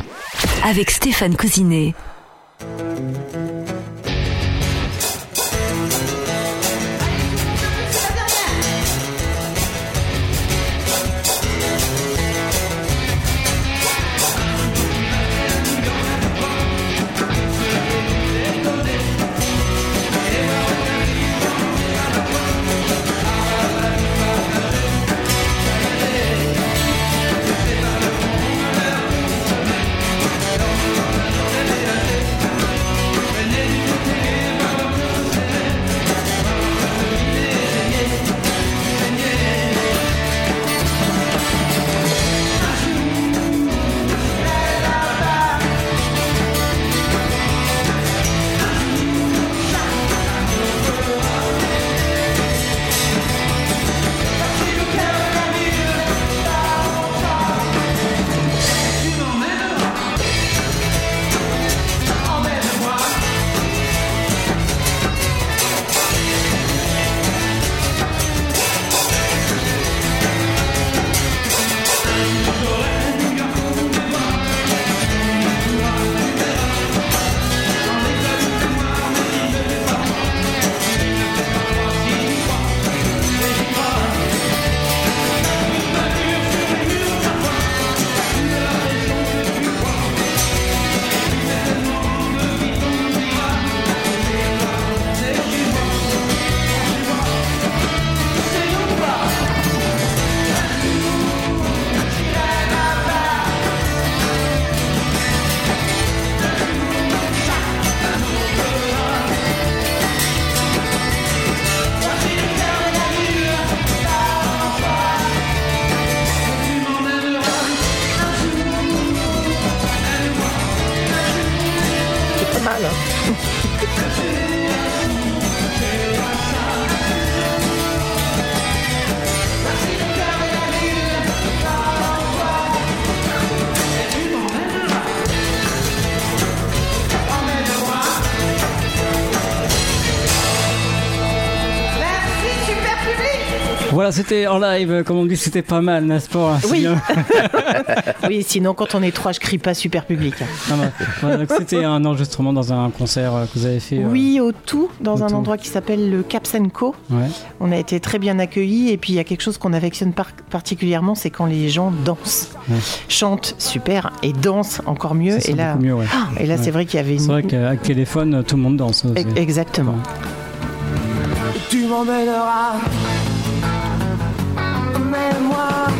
Avec Stéphane Cousinet. Voilà, c'était en live, comme on dit, c'était pas mal, n'est-ce pas? Oui. Oui, sinon quand on est trois, je crie pas super public. Ah bah, voilà, donc c'était un enregistrement dans un concert que vous avez fait. Euh... Oui, au tout, dans au un tout. endroit qui s'appelle le Caps and Co. Ouais. On a été très bien accueillis et puis il y a quelque chose qu'on affectionne par- particulièrement, c'est quand les gens dansent, Ouais. chantent super et dansent encore mieux. Ça, Et là, mieux, ouais. ah, et là, Ouais. c'est vrai qu'il y avait une. C'est vrai qu'avec téléphone, tout le monde danse. Aussi. Exactement. Tu m'emmèneras, emmène-moi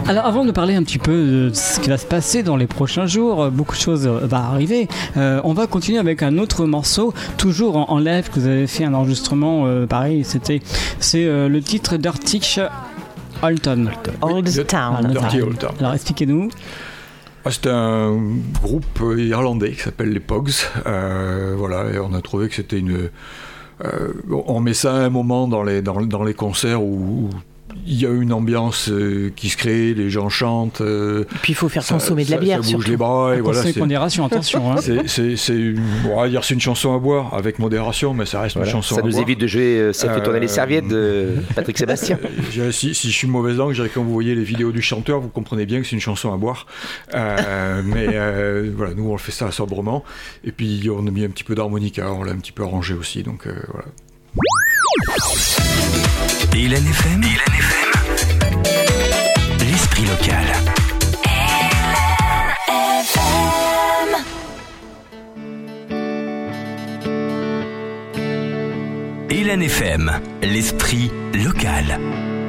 Alors avant de parler un petit peu de ce qui va se passer dans les prochains jours, beaucoup de choses vont arriver, euh, on va continuer avec un autre morceau, toujours en, en live, que vous avez fait un enregistrement, euh, pareil, c'était, c'est euh, le titre d'Arctic Old Town. Old Town. Dirty Old Town. Alors expliquez-nous. Ah, c'était un groupe irlandais qui s'appelle les Pogs. Euh, voilà, et on a trouvé que c'était une... Euh, on met ça à un moment dans les, dans, dans les concerts où... où il y a une ambiance euh, qui se crée, les gens chantent. Euh, et puis il faut faire consommer ça, de la bière. Ça bouge surtout. les bras. Et voilà, c'est modération, attention. Hein. C'est, c'est, c'est, une, on va dire c'est une chanson à boire avec modération, mais ça reste voilà. une chanson ça à boire. Ça nous évite de jouer euh, Ça fait tourner euh, les serviettes de Patrick Sébastien. Euh, si, si je suis mauvaise langue, je dirais que quand vous voyez les vidéos du chanteur, vous comprenez bien que c'est une chanson à boire. Euh, mais euh, voilà, nous on fait ça sobrement. Et puis on a mis un petit peu d'harmonica, on l'a un petit peu arrangé aussi. Donc euh, voilà. Et l'N F M, l'esprit local. Hélène F M, l'esprit local.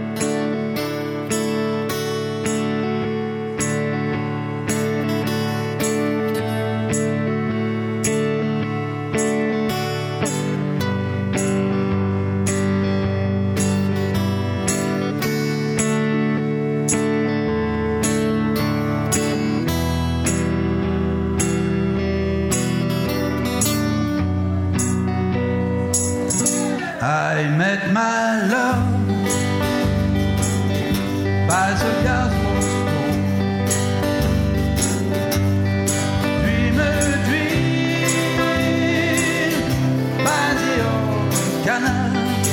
I met my love by the gospel school. Dream a dream by the old canal.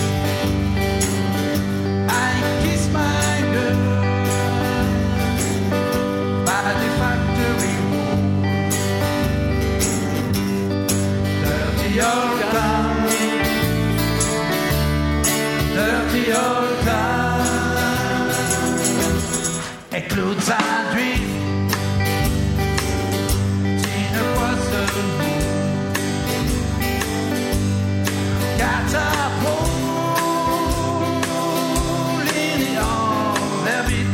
I kiss my girl by the factory wall. Dirty old town. Dirty old town includes our dream. Tina was a moon. Catapulting on their beat.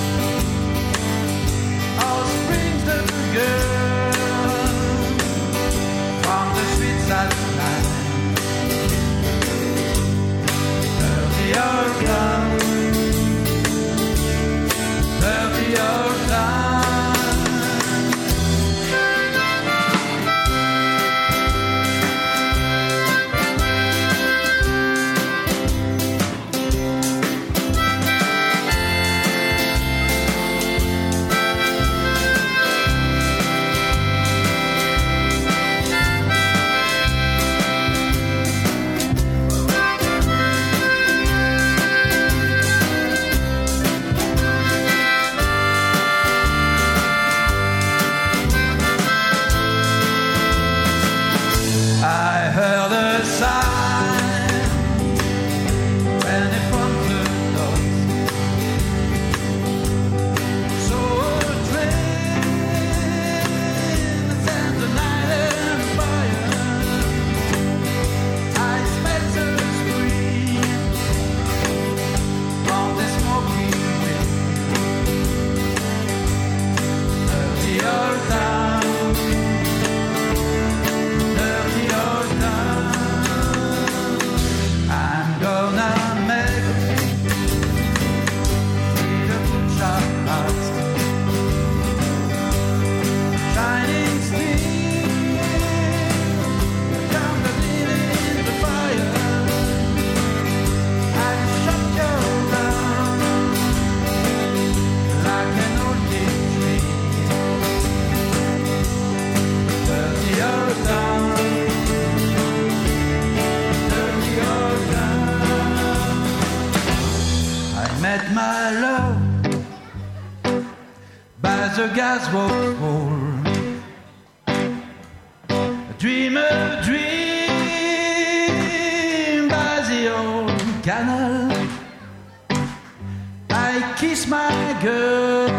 All springs the girl from the streets at night. Dirty old town, dirty old town. I heard a sign when it from the doors. So a train sent the night and fire. I smelled the street from the smoky wind. Dirty old town. I'm gonna make it a good shot out. Shining steel, down the deal in the fire. I shut you down like an old tree. Dirty old town. Met my love by the gasworks pole. A dream a dream by the old canal. I kiss my girl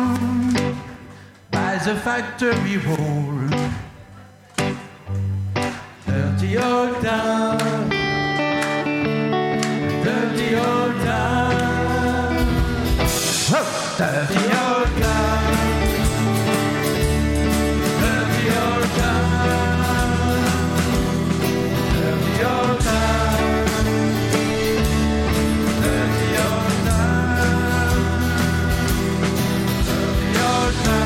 by the factory wall. Dirty old town, dirty old town. Have your time. Have your time. Have your time. Have your time. Have your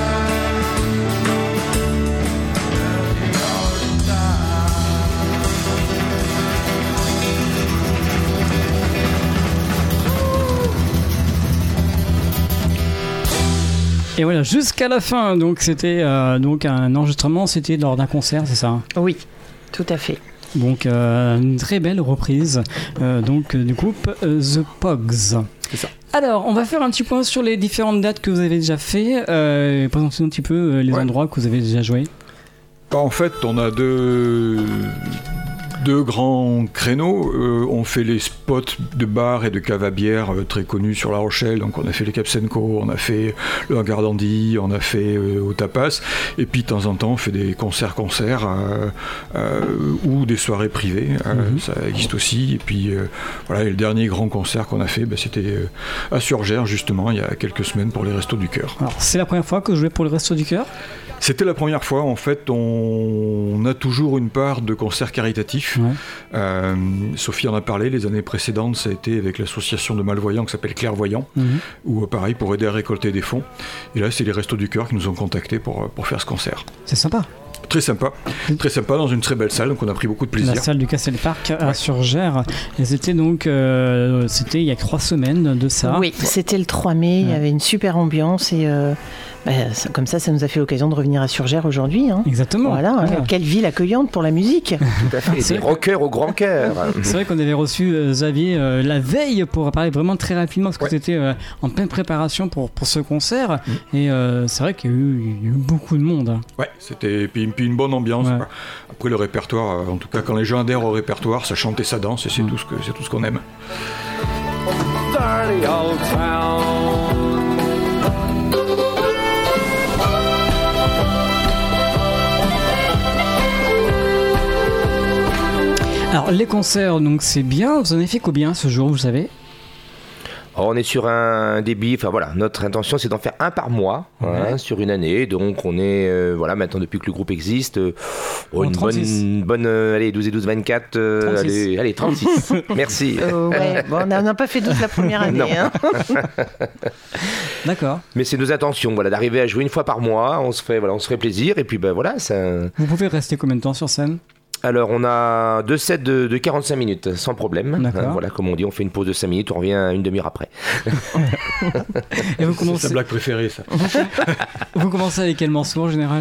Et voilà, jusqu'à la fin, donc c'était euh, donc un enregistrement, c'était lors d'un concert, c'est ça? Oui, tout à fait. Donc euh, une très belle reprise euh, donc du groupe euh, The Pogs. C'est ça. Alors, on va faire un petit point sur les différentes dates que vous avez déjà fait. Euh, présentez-nous un petit peu euh, les Ouais. endroits que vous avez déjà joué. Bah, en fait, on a deux, deux grands créneaux. Euh, on fait les spots de bars et de caves à bière euh, très connus sur La Rochelle. Donc, on a fait les Capsenco, on a fait le Hangar Dandy, on a fait euh, au Tapas. Et puis, de temps en temps, on fait des concerts-concerts euh, euh, ou des soirées privées. Euh, Mhm. Ça existe aussi. Et puis, euh, voilà, et le dernier grand concert qu'on a fait, bah, c'était euh, à Surgères, justement, il y a quelques semaines pour les Restos du Cœur. Alors, c'est la première fois que vous jouez pour le Resto du Cœur? C'était la première fois. En fait, on, on a toujours une part de concerts caritatifs. Ouais. Euh, Sophie en a parlé. Les années précédentes, ça a été avec l'association de malvoyants qui s'appelle Clairvoyants, Mhm. où euh, pareil, pour aider à récolter des fonds. Et là, c'est les Restos du Cœur qui nous ont contactés pour, pour faire ce concert. C'est sympa. Très sympa, très sympa, dans une très belle salle, donc on a pris beaucoup de plaisir. La salle du Castle Park à Surgères. Et c'était donc, euh, c'était il y a trois semaines de ça. Oui, c'était le trois mai, il y Ouais. avait une super ambiance et euh, bah, ça- comme ça, ça nous a fait l'occasion de revenir à Surgères aujourd'hui. Hein. Exactement. Voilà, hein, Ouais. quelle ville accueillante pour la musique. Tout à fait. C'est Des vrai. rockers au grand cœur. C'est vrai qu'on avait reçu euh, Xavier euh, la veille pour parler vraiment très rapidement parce que Ouais. c'était euh, en pleine préparation pour, pour ce concert. Et euh, c'est vrai qu'il y a, eu, il y a eu beaucoup de monde. hein. Ouais, c'était puis, puis une bonne ambiance. Ouais. quoi. Après, le répertoire, euh, en tout cas, quand les gens adhèrent au répertoire, ça chante et ça danse, et c'est Mm. tout ce que c'est tout ce qu'on aime. Dirty old town. Alors les concerts, donc c'est bien. Vous en avez fait combien ce jour, vous savez? Alors, on est sur un débit, enfin voilà, notre intention c'est d'en faire un par mois hein, sur une année. Donc on est, euh, voilà, maintenant depuis que le groupe existe, euh, oh, En une bonne, trente-six. une bonne euh, allez, douze et douze, vingt-quatre, euh, trente-six. allez, allez, trente-six. Merci. Euh, ouais, bon, on n'a on n'a pas fait douze la première année. Non. Hein. D'accord. Mais c'est nos intentions, voilà, d'arriver à jouer une fois par mois. On se fait, voilà, on se fait plaisir et puis ben voilà, ça. Vous pouvez rester combien de temps sur scène? Alors on a deux sets de, de quarante-cinq minutes sans problème. D'accord. Hein, voilà, comme on dit, on fait une pause de cinq minutes, on revient une demi-heure après. Et vous C'est commencez, sa blague préférée, ça. vous commencez avec quel morceau en général?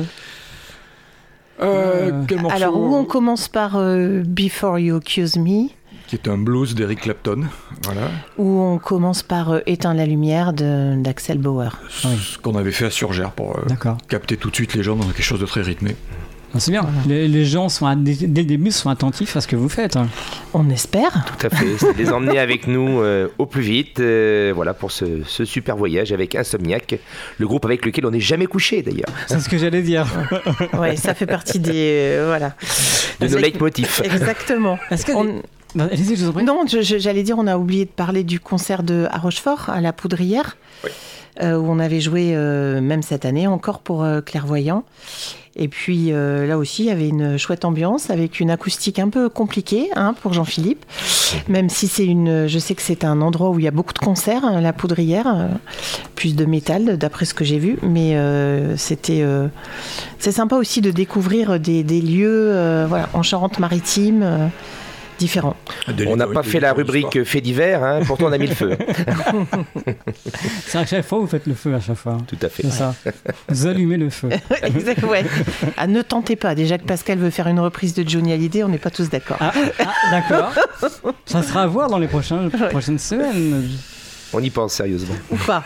Euh, quel morceau Alors, où on commence par euh, Before You Accuse Me, Qui est un blues d'Eric Clapton. Voilà. où on commence par euh, Éteindre la lumière de- d'Axel Bauer. Ce qu'on avait fait à Surgères pour euh, D'accord. capter tout de suite les gens dans quelque chose de très rythmé. Ah, c'est bien. Les, les gens sont à- dès, dès le début sont attentifs à ce que vous faites. hein. On espère. Tout à fait, c'est de les emmener avec nous euh, au plus vite, euh, voilà, pour ce, ce super voyage avec Insomniac, le groupe avec lequel on n'est jamais couché d'ailleurs, C'est ce que j'allais dire. Ouais, ça fait partie des euh, voilà. de nos leitmotifs. Exactement. Est-ce que On- Bah, allez-y, je vous en prie. Non, je- je- j'allais dire, on a oublié de parler du concert de à Rochefort, à la Poudrière, Oui. euh, où on avait joué euh, même cette année encore pour euh, Clairvoyant. Et puis euh, là aussi, il y avait une chouette ambiance avec une acoustique un peu compliquée hein, pour Jean-Philippe. Même si c'est une, je sais que c'est un endroit où il y a beaucoup de concerts, hein, la Poudrière, euh, plus de métal d'après ce que j'ai vu. Mais euh, c'était, euh, c'est sympa aussi de découvrir des, des lieux, euh, voilà, en Charente-Maritime. euh, différents. On n'a pas fait la rubrique fait divers, hein, pourtant on a mis le feu. C'est à chaque fois vous faites le feu à chaque fois. Tout à fait. C'est ça. Vous allumez le feu. Exact, ouais. Ah, ne tentez pas. Déjà que Pascal veut faire une reprise de Johnny Hallyday, on n'est pas tous d'accord. Ah, ah, d'accord. Ça sera à voir dans les prochains, prochaines semaines. On y pense sérieusement. Ou pas.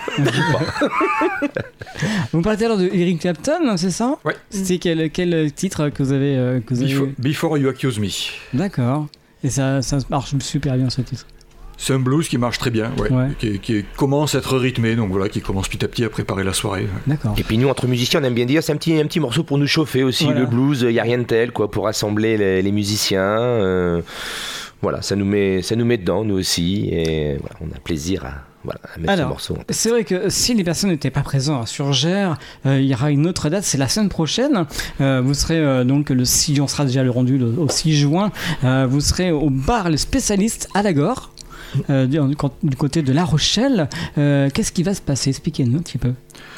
Vous parlez alors de Eric Clapton, c'est ça? Ouais. C'était quel, quel titre que vous avez, euh, que vous avez... Before, Before You Accuse Me. D'accord. Et ça, ça marche super bien ce titre. C'est un blues qui marche très bien, ouais, Ouais. Qui, qui commence à être rythmé, donc voilà, qui commence petit à petit à préparer la soirée. D'accord. Et puis nous, entre musiciens, on aime bien dire, c'est un petit, un petit morceau pour nous chauffer aussi. Voilà. Le blues, il n'y a rien de tel, quoi, pour rassembler les, les musiciens. euh, voilà, ça nous, met, ça nous met dedans, nous aussi. Et voilà, on a plaisir à, voilà, à mettre Alors, ce morceau. c'est vrai que si les personnes n'étaient pas présentes sur Gers, euh, il y aura une autre date, c'est la semaine prochaine. Euh, vous serez euh, donc le six, on sera déjà le rendu le, au six juin. Euh, vous serez au bar Les Spécialistes à Lagore, euh, du, du côté de La Rochelle. Euh, qu'est-ce qui va se passer? Expliquez-nous un petit peu.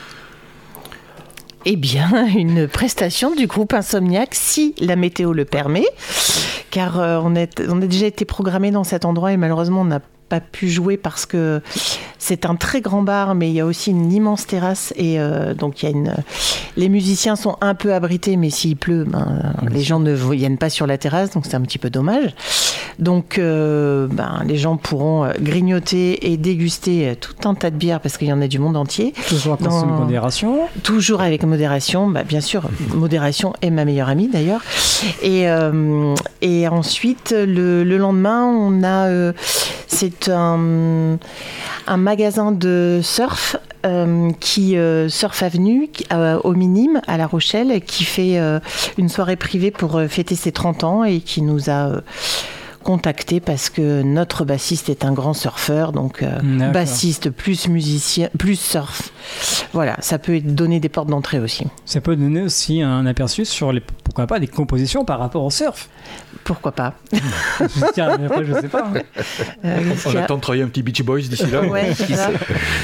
Eh bien, une prestation du groupe Insomniac, si la météo le permet, car euh, on, est, on a déjà été programmé dans cet endroit et malheureusement on n'a pas pu jouer parce que c'est un très grand bar, mais il y a aussi une immense terrasse et euh, donc il y a une... les musiciens sont un peu abrités, mais s'il pleut, ben, les gens ne viennent pas sur la terrasse, donc c'est un petit peu dommage. Donc euh, ben, les gens pourront grignoter et déguster tout un tas de bières parce qu'il y en a du monde entier. Toujours avec Dans... modération. Toujours avec modération, bah, bien sûr. Modération est ma meilleure amie d'ailleurs. Et, euh, et ensuite, le, le lendemain, on a... Euh, c'est un, un magasin de surf euh, qui euh, Surf Avenue qui, euh, au Minime à La Rochelle qui fait euh, une soirée privée pour euh, fêter ses trente ans et qui nous a euh, contacté parce que notre bassiste est un grand surfeur, donc euh, bassiste plus musicien plus surf. Voilà, ça peut donner des portes d'entrée aussi. Ça peut donner aussi un aperçu sur les, pourquoi pas, des compositions par rapport au surf. Pourquoi pas. Tiens, mais après, je sais pas. Hein. Euh, on attend de travailler un petit Beach Boys d'ici là. Ouais, c'est ça.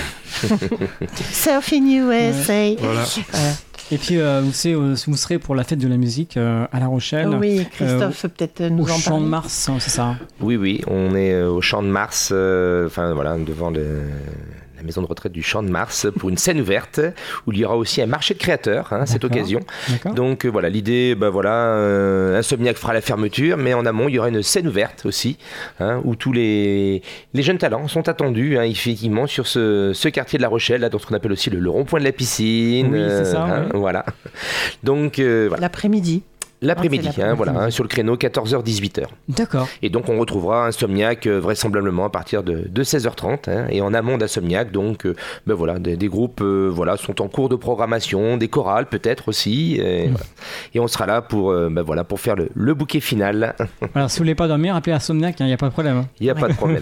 Surf in U S A. Ouais. Voilà. Euh, Et puis, euh, vous, savez, vous serez pour la fête de la musique euh, à La Rochelle. Oui, Christophe euh, peut-être nous en parler. Au Champ de Mars, c'est ça? Oui, oui, on est au Champ de Mars, enfin euh, voilà, devant le... la maison de retraite du Champ de Mars pour une scène ouverte où il y aura aussi un marché de créateurs hein, à cette occasion. D'accord. Donc euh, voilà, l'idée, bah, voilà, euh, Insomniac fera la fermeture, mais en amont il y aura une scène ouverte aussi hein, où tous les, les jeunes talents sont attendus hein, effectivement sur ce, ce quartier de La Rochelle, là, dans ce qu'on appelle aussi le, le rond-point de la piscine. Oui, c'est ça. Hein, oui. Voilà. Donc euh, voilà. L'après-midi. L'après-midi, ah, hein, voilà, hein, sur le créneau quatorze heures dix-huit heures. D'accord. Et donc on retrouvera Insomniac euh, vraisemblablement à partir de, de seize heures trente hein, et en amont d'Insomniac, donc euh, ben voilà, des, des groupes euh, voilà, sont en cours de programmation, des chorales peut-être aussi, et, mmh. voilà. Et on sera là pour, euh, ben voilà, pour faire le, le bouquet final. Alors si vous voulez pas dormir, appelez Insomniac, il hein, n'y a pas de problème. Il n'y a ouais. pas de problème.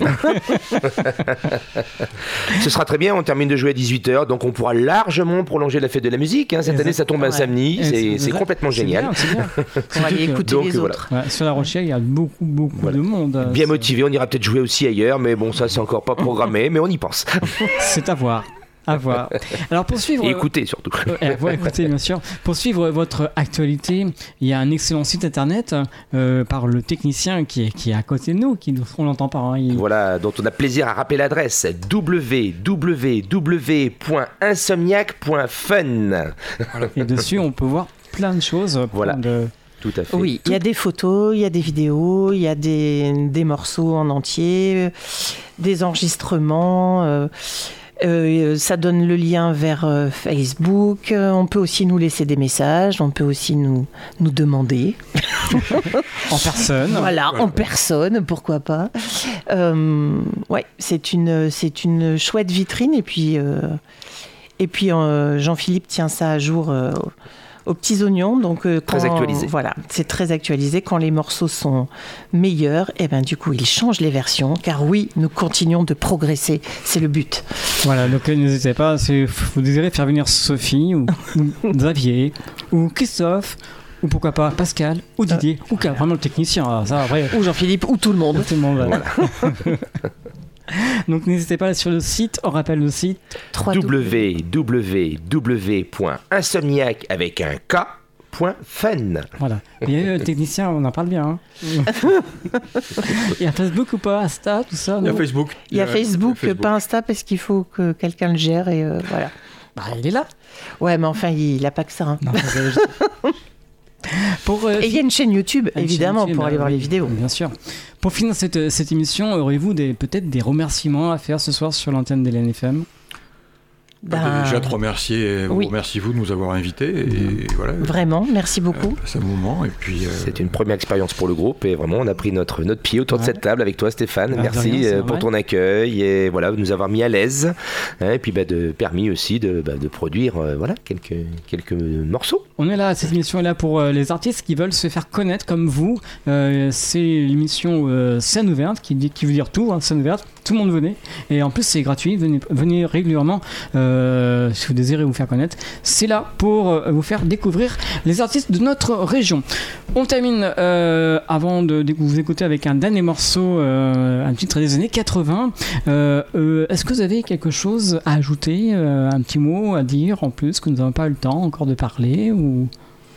Ce sera très bien, on termine de jouer à dix-huit heures, donc on pourra largement prolonger la fête de la musique. Hein. Cette exact. année ça tombe un ouais. samedi, c'est, c'est, c'est complètement c'est génial. Bien, c'est bien. On va aller écouter. Donc, les voilà. autres. Ouais, sur La Rochelle, il y a beaucoup, beaucoup voilà. de monde. Bien motivé, on ira peut-être jouer aussi ailleurs, mais bon, ça c'est encore pas programmé, mais on y pense. C'est à voir. À voir. Alors pour suivre. Et écoutez surtout. Euh, ouais, écoutez bien sûr. Pour suivre votre actualité, il y a un excellent site internet euh, par le technicien qui est, qui est à côté de nous, qui on l'entend pas. Hein, il... Voilà, dont on a plaisir à rappeler l'adresse w w w point insomniac point fun. Et dessus, on peut voir plein de choses. Voilà. De... Tout à fait. Oui, il y a des photos, il y a des vidéos, il y a des, des morceaux en entier, des enregistrements. Euh, euh, ça donne le lien vers euh, Facebook. Euh, on peut aussi nous laisser des messages. On peut aussi nous, nous demander. En personne. Voilà, ouais, en ouais. personne, pourquoi pas. Euh, ouais, c'est une, c'est une chouette vitrine. Et puis, euh, et puis euh, Jean-Philippe tient ça à jour. Euh, aux petits oignons, donc euh, quand, très actualisé. Voilà, c'est très actualisé. Quand les morceaux sont meilleurs, et ben du coup, il change les versions, car oui, nous continuons de progresser, c'est le but. Voilà, donc n'hésitez pas, si vous désirez faire venir Sophie, ou, ou Xavier, ou Christophe, ou pourquoi pas Pascal, ou Didier, euh, ou voilà. Vraiment le technicien, ça, après, ou Jean-Philippe, ou tout le monde. Tout le monde, voilà. Donc n'hésitez pas sur le site, on rappelle le site w w w point insomniac avec un K point fun. Voilà. Et le technicien, on en parle bien. Hein. Il y a Facebook ou pas, Insta, tout ça? Il y a Facebook. Il y a Facebook, Facebook, pas Insta parce qu'il faut que quelqu'un le gère et euh, voilà. Bah, il est là. Ouais, mais enfin, il n'a pas que ça. Hein. Non, Pour, euh, et il y a une chaîne YouTube, évidemment, chaîne YouTube, pour aller voir oui, les vidéos. Bien sûr. Pour finir cette, cette émission, aurez-vous des, peut-être des remerciements à faire ce soir sur l'antenne de l'A N F M? Ben... Déjà te remercier, oui. vous remercie vous de nous avoir invités. Et mmh. voilà. Vraiment, merci beaucoup. Euh, c'est un moment. Et puis, euh... c'est une première expérience pour le groupe et vraiment on a pris notre, notre pied autour ouais. de cette table avec toi Stéphane. Ah, merci rien, pour ton accueil et voilà, de nous avoir mis à l'aise hein, et puis bah, de, permis aussi de, bah, de produire euh, voilà, quelques, quelques morceaux. On est là, cette émission est là pour euh, les artistes qui veulent se faire connaître comme vous. Euh, c'est l'émission euh, Scène ouverte qui, dit, qui veut dire tout, hein, Scène ouverte. tout le monde venez. Et en plus, c'est gratuit. Venez, venez régulièrement euh, si vous désirez vous faire connaître. C'est là pour euh, vous faire découvrir les artistes de notre région. On termine euh, avant de, de vous écouter avec un dernier morceau, euh, un titre des années quatre-vingts. Euh, euh, est-ce que vous avez quelque chose à ajouter, euh, un petit mot à dire en plus que nous n'avons pas eu le temps encore de parler ou...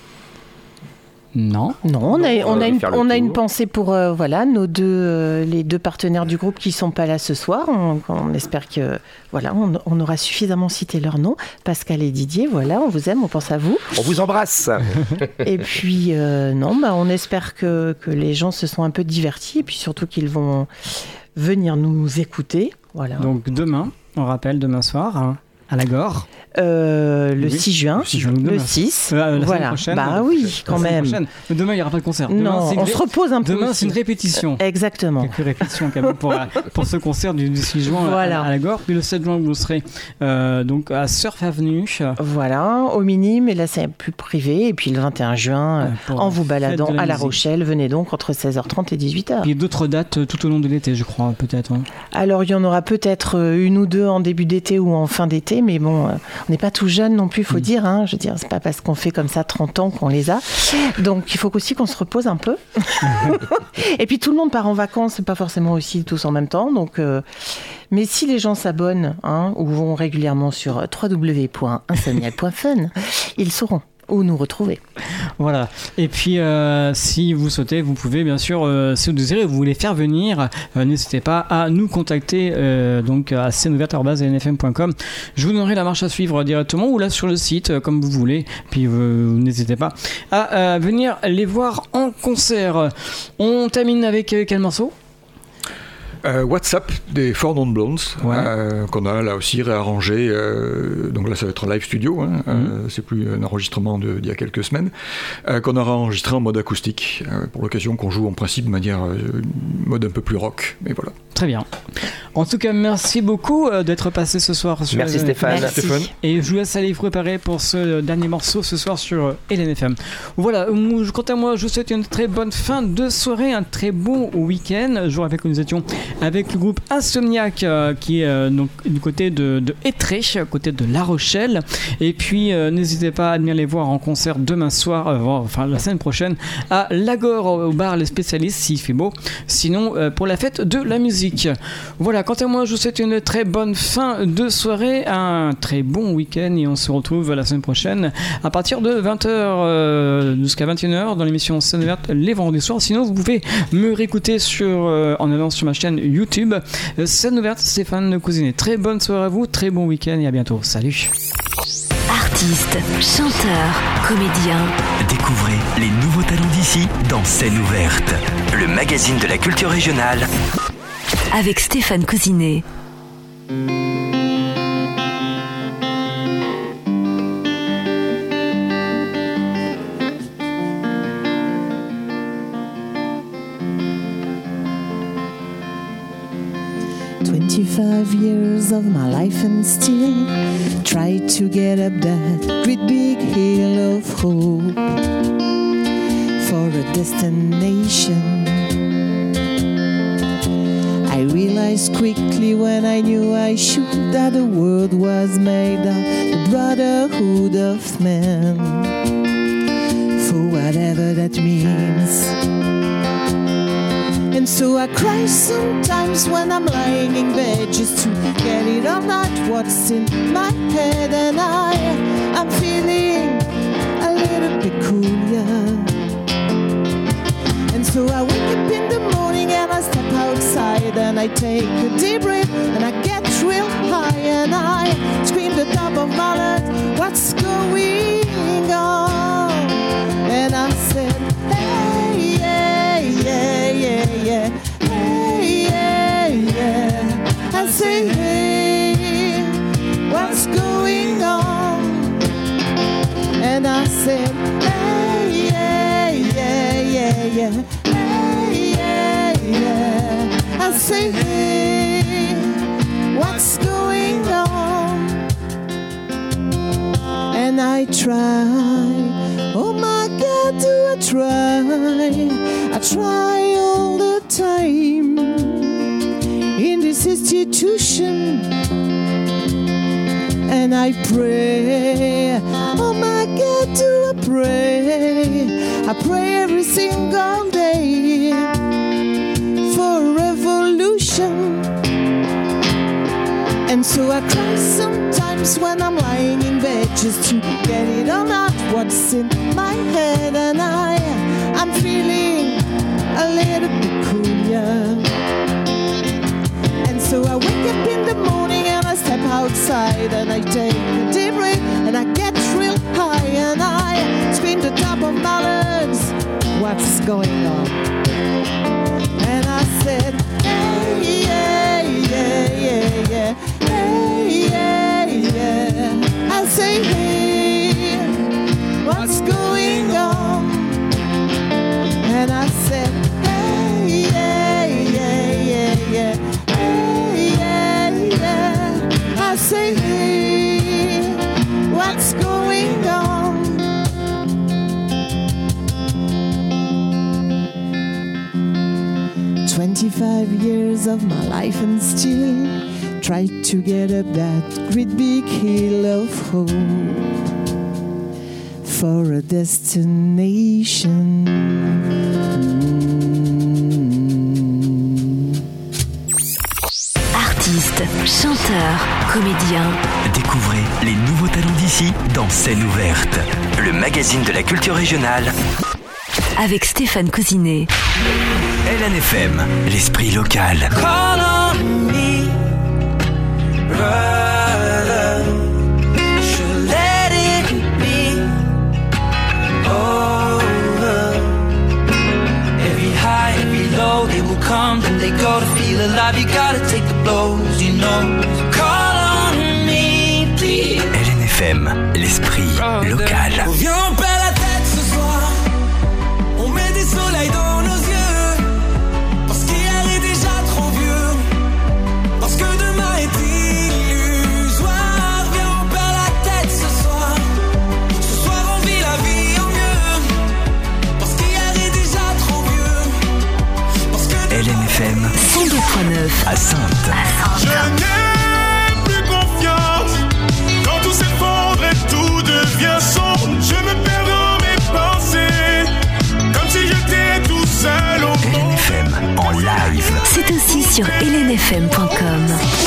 Non. Non, on a, on a, une, on a une pensée pour euh, voilà, nos deux, euh, les deux partenaires du groupe qui ne sont pas là ce soir. On, on espère que voilà, on, on aura suffisamment cité leur nom. Pascal et Didier, voilà, on vous aime, on pense à vous. On vous embrasse. Et puis, euh, non, bah, on espère que, que les gens se sont un peu divertis et puis surtout qu'ils vont venir nous écouter. Voilà. Donc demain, on rappelle, demain soir, hein, à la Gore. Euh, le, oui. six juin, le six juin, le six, euh, la voilà. Prochaine, bah oui, quand même. Mais demain, il n'y aura pas de concert. Demain, non, on ré... se repose un peu. Demain, aussi. c'est une répétition. Exactement. Quelques répétitions quand même pour, pour ce concert du, du six juin voilà. à, à la Gore. Puis le sept juin, vous serez euh, donc à Surf Avenue. Voilà, au Mini, mais là, c'est plus privé. Et puis le vingt et un juin, euh, en vous baladant la à La musique. Rochelle, venez donc entre seize heures trente et dix-huit heures. Il y a d'autres dates tout au long de l'été, je crois, peut-être. Hein. Alors, il y en aura peut-être une ou deux en début d'été ou en fin d'été, mais bon, on n'est pas tout jeune non plus, il faut mmh. dire. Hein, je veux dire, c'est pas parce qu'on fait comme ça trente ans qu'on les a. Donc, il faut aussi qu'on se repose un peu. Et puis, tout le monde part en vacances, c'est pas forcément aussi tous en même temps. Donc, euh, mais si les gens s'abonnent hein, ou vont régulièrement sur w w w point insomniac point fun, ils sauront où nous retrouver. Voilà. Et puis, euh, si vous souhaitez, vous pouvez bien sûr, euh, si vous désirez, vous voulez faire venir, euh, n'hésitez pas à nous contacter euh, donc à scène ouverte arobase n f m point com. Je vous donnerai la marche à suivre directement ou là sur le site, euh, comme vous voulez. Puis, euh, n'hésitez pas à euh, venir les voir en concert. On termine avec euh, quel morceau ? Euh, WhatsApp des Four Non Blondes, ouais. euh, qu'on a là aussi réarrangé. Euh, donc là, ça va être un live studio. Hein, mm-hmm. euh, c'est plus un enregistrement d'il y a quelques semaines. Euh, qu'on a réenregistré en mode acoustique euh, pour l'occasion, qu'on joue en principe de manière euh, mode un peu plus rock. Mais voilà. Très bien. En tout cas, merci beaucoup euh, d'être passé ce soir sur Merci Stéphane. Merci. Stéphane. Et je vous laisse aller vous préparer pour ce dernier morceau ce soir sur euh, L N F M. Voilà, quant à moi, je vous souhaite une très bonne fin de soirée, un très bon week-end. Je vous rappelle que nous étions avec le groupe Insomniac euh, qui est euh, donc, du côté de, de Étré, à côté de La Rochelle. Et puis, euh, n'hésitez pas à venir les voir en concert demain soir, euh, enfin la semaine prochaine, à Lagore, au bar Les Spécialistes, s'il fait beau. Sinon, euh, pour la fête de la musique. Voilà, quant à moi, je vous souhaite une très bonne fin de soirée, un très bon week-end et on se retrouve la semaine prochaine à partir de vingt heures euh, jusqu'à vingt et une heures dans l'émission Scène Ouverte les vendredis soirs. Sinon, vous pouvez me réécouter sur, euh, en allant sur ma chaîne YouTube. Euh, Scène Ouverte, Stéphane Cousinet. Très bonne soirée à vous, très bon week-end et à bientôt. Salut. Artistes, chanteurs, comédiens. Découvrez les nouveaux talents d'ici dans Scène Ouverte, le magazine de la culture régionale. Avec Stéphane Cousinet. Twenty-five years of my life and still try to get up that great big hill of hope for a destination. I realized quickly when I knew I should that the world was made of the brotherhood of man, for whatever that means. And so I cry sometimes when I'm lying in bed just to get it on out what's in my head. And I, I'm feeling a little peculiar. And so I wake up in the morning and I step outside and I take a deep breath and I get real high and I scream the top of my lungs, what's going on? And I said, hey, yeah, yeah, yeah, yeah, hey, yeah, yeah. I say, hey, what's going on? And I said, hey, yeah, yeah, yeah, yeah. I say, hey, what's going on? And I try, oh my God, do I try? I try all the time. In the this institution and I pray. Oh my God, do I pray? I pray every single day for a revolution. And so I cry sometimes when I'm lying in bed just to get it all out what's in my head. And I, I'm feeling a little peculiar. And so I wake up in the morning and I step outside and I take a deep breath and I get real high and I scream the top of my lungs, what's going on? And I said, hey, yeah, yeah, yeah, yeah. Hey, yeah, yeah. I say, hey, what's going on? And I said, hey, yeah, yeah, yeah, yeah. Hey, yeah, yeah. I say, hey, what's going on? Twenty-five years of my life and still try to get up that great big hill of hope for a destination. Artistes, chanteurs, comédiens. Découvrez les nouveaux talents d'ici dans Scène ouverte, le magazine de la culture régionale. Avec Stéphane Cousinet. L N F M, l'esprit local. Call on me, brother. Should let it be over. Every high, every low, they will come, then they go. To feel alive, you gotta take the blows, you know. Call on me, please. L N F M, l'esprit local. Viens, on perd la tête ce soir. On met des soleils dans nos yeux. Parce qu'hier est déjà trop vieux. Parce que demain est illusoire. Viens, on perd la tête ce soir. Ce soir, on vit la vie au mieux. Parce qu'hier est déjà trop vieux. Parce que L N F M cent deux virgule neuf à Saintes. Je n'ai plus confiance quand tout s'effondre et tout devient sombre. Je me perds dans mes pensées comme si j'étais tout seul au L N F M en live. C'est aussi sur L N F M point com.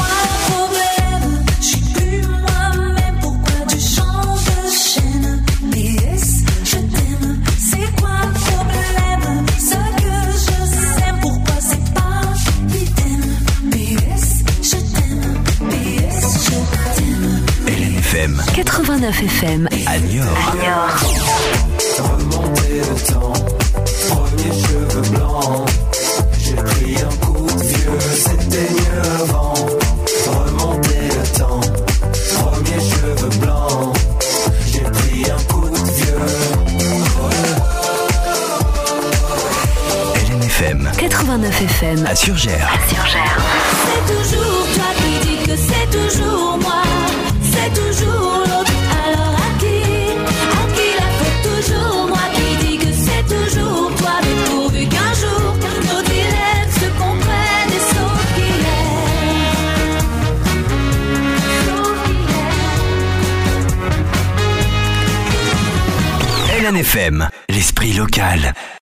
quatre-vingt-neuf F M à Niort. remonter le temps, premier cheveux blancs. J'ai pris un coup de vieux, c'était mieux avant. Remonter le temps, premier cheveux blancs. J'ai pris un coup de vieux. L N F M quatre-vingt-neuf F M à Surgères. C'est toujours toi qui dis que c'est toujours moi. C'est toujours l'autre. Alors à qui, à qui la faute? Toujours moi qui dis que c'est toujours toi. Mais pourvu qu'un jour nos dilemmes se comprennent et sauf qu'il est, sauf qu'il est. L N F M, l'esprit local.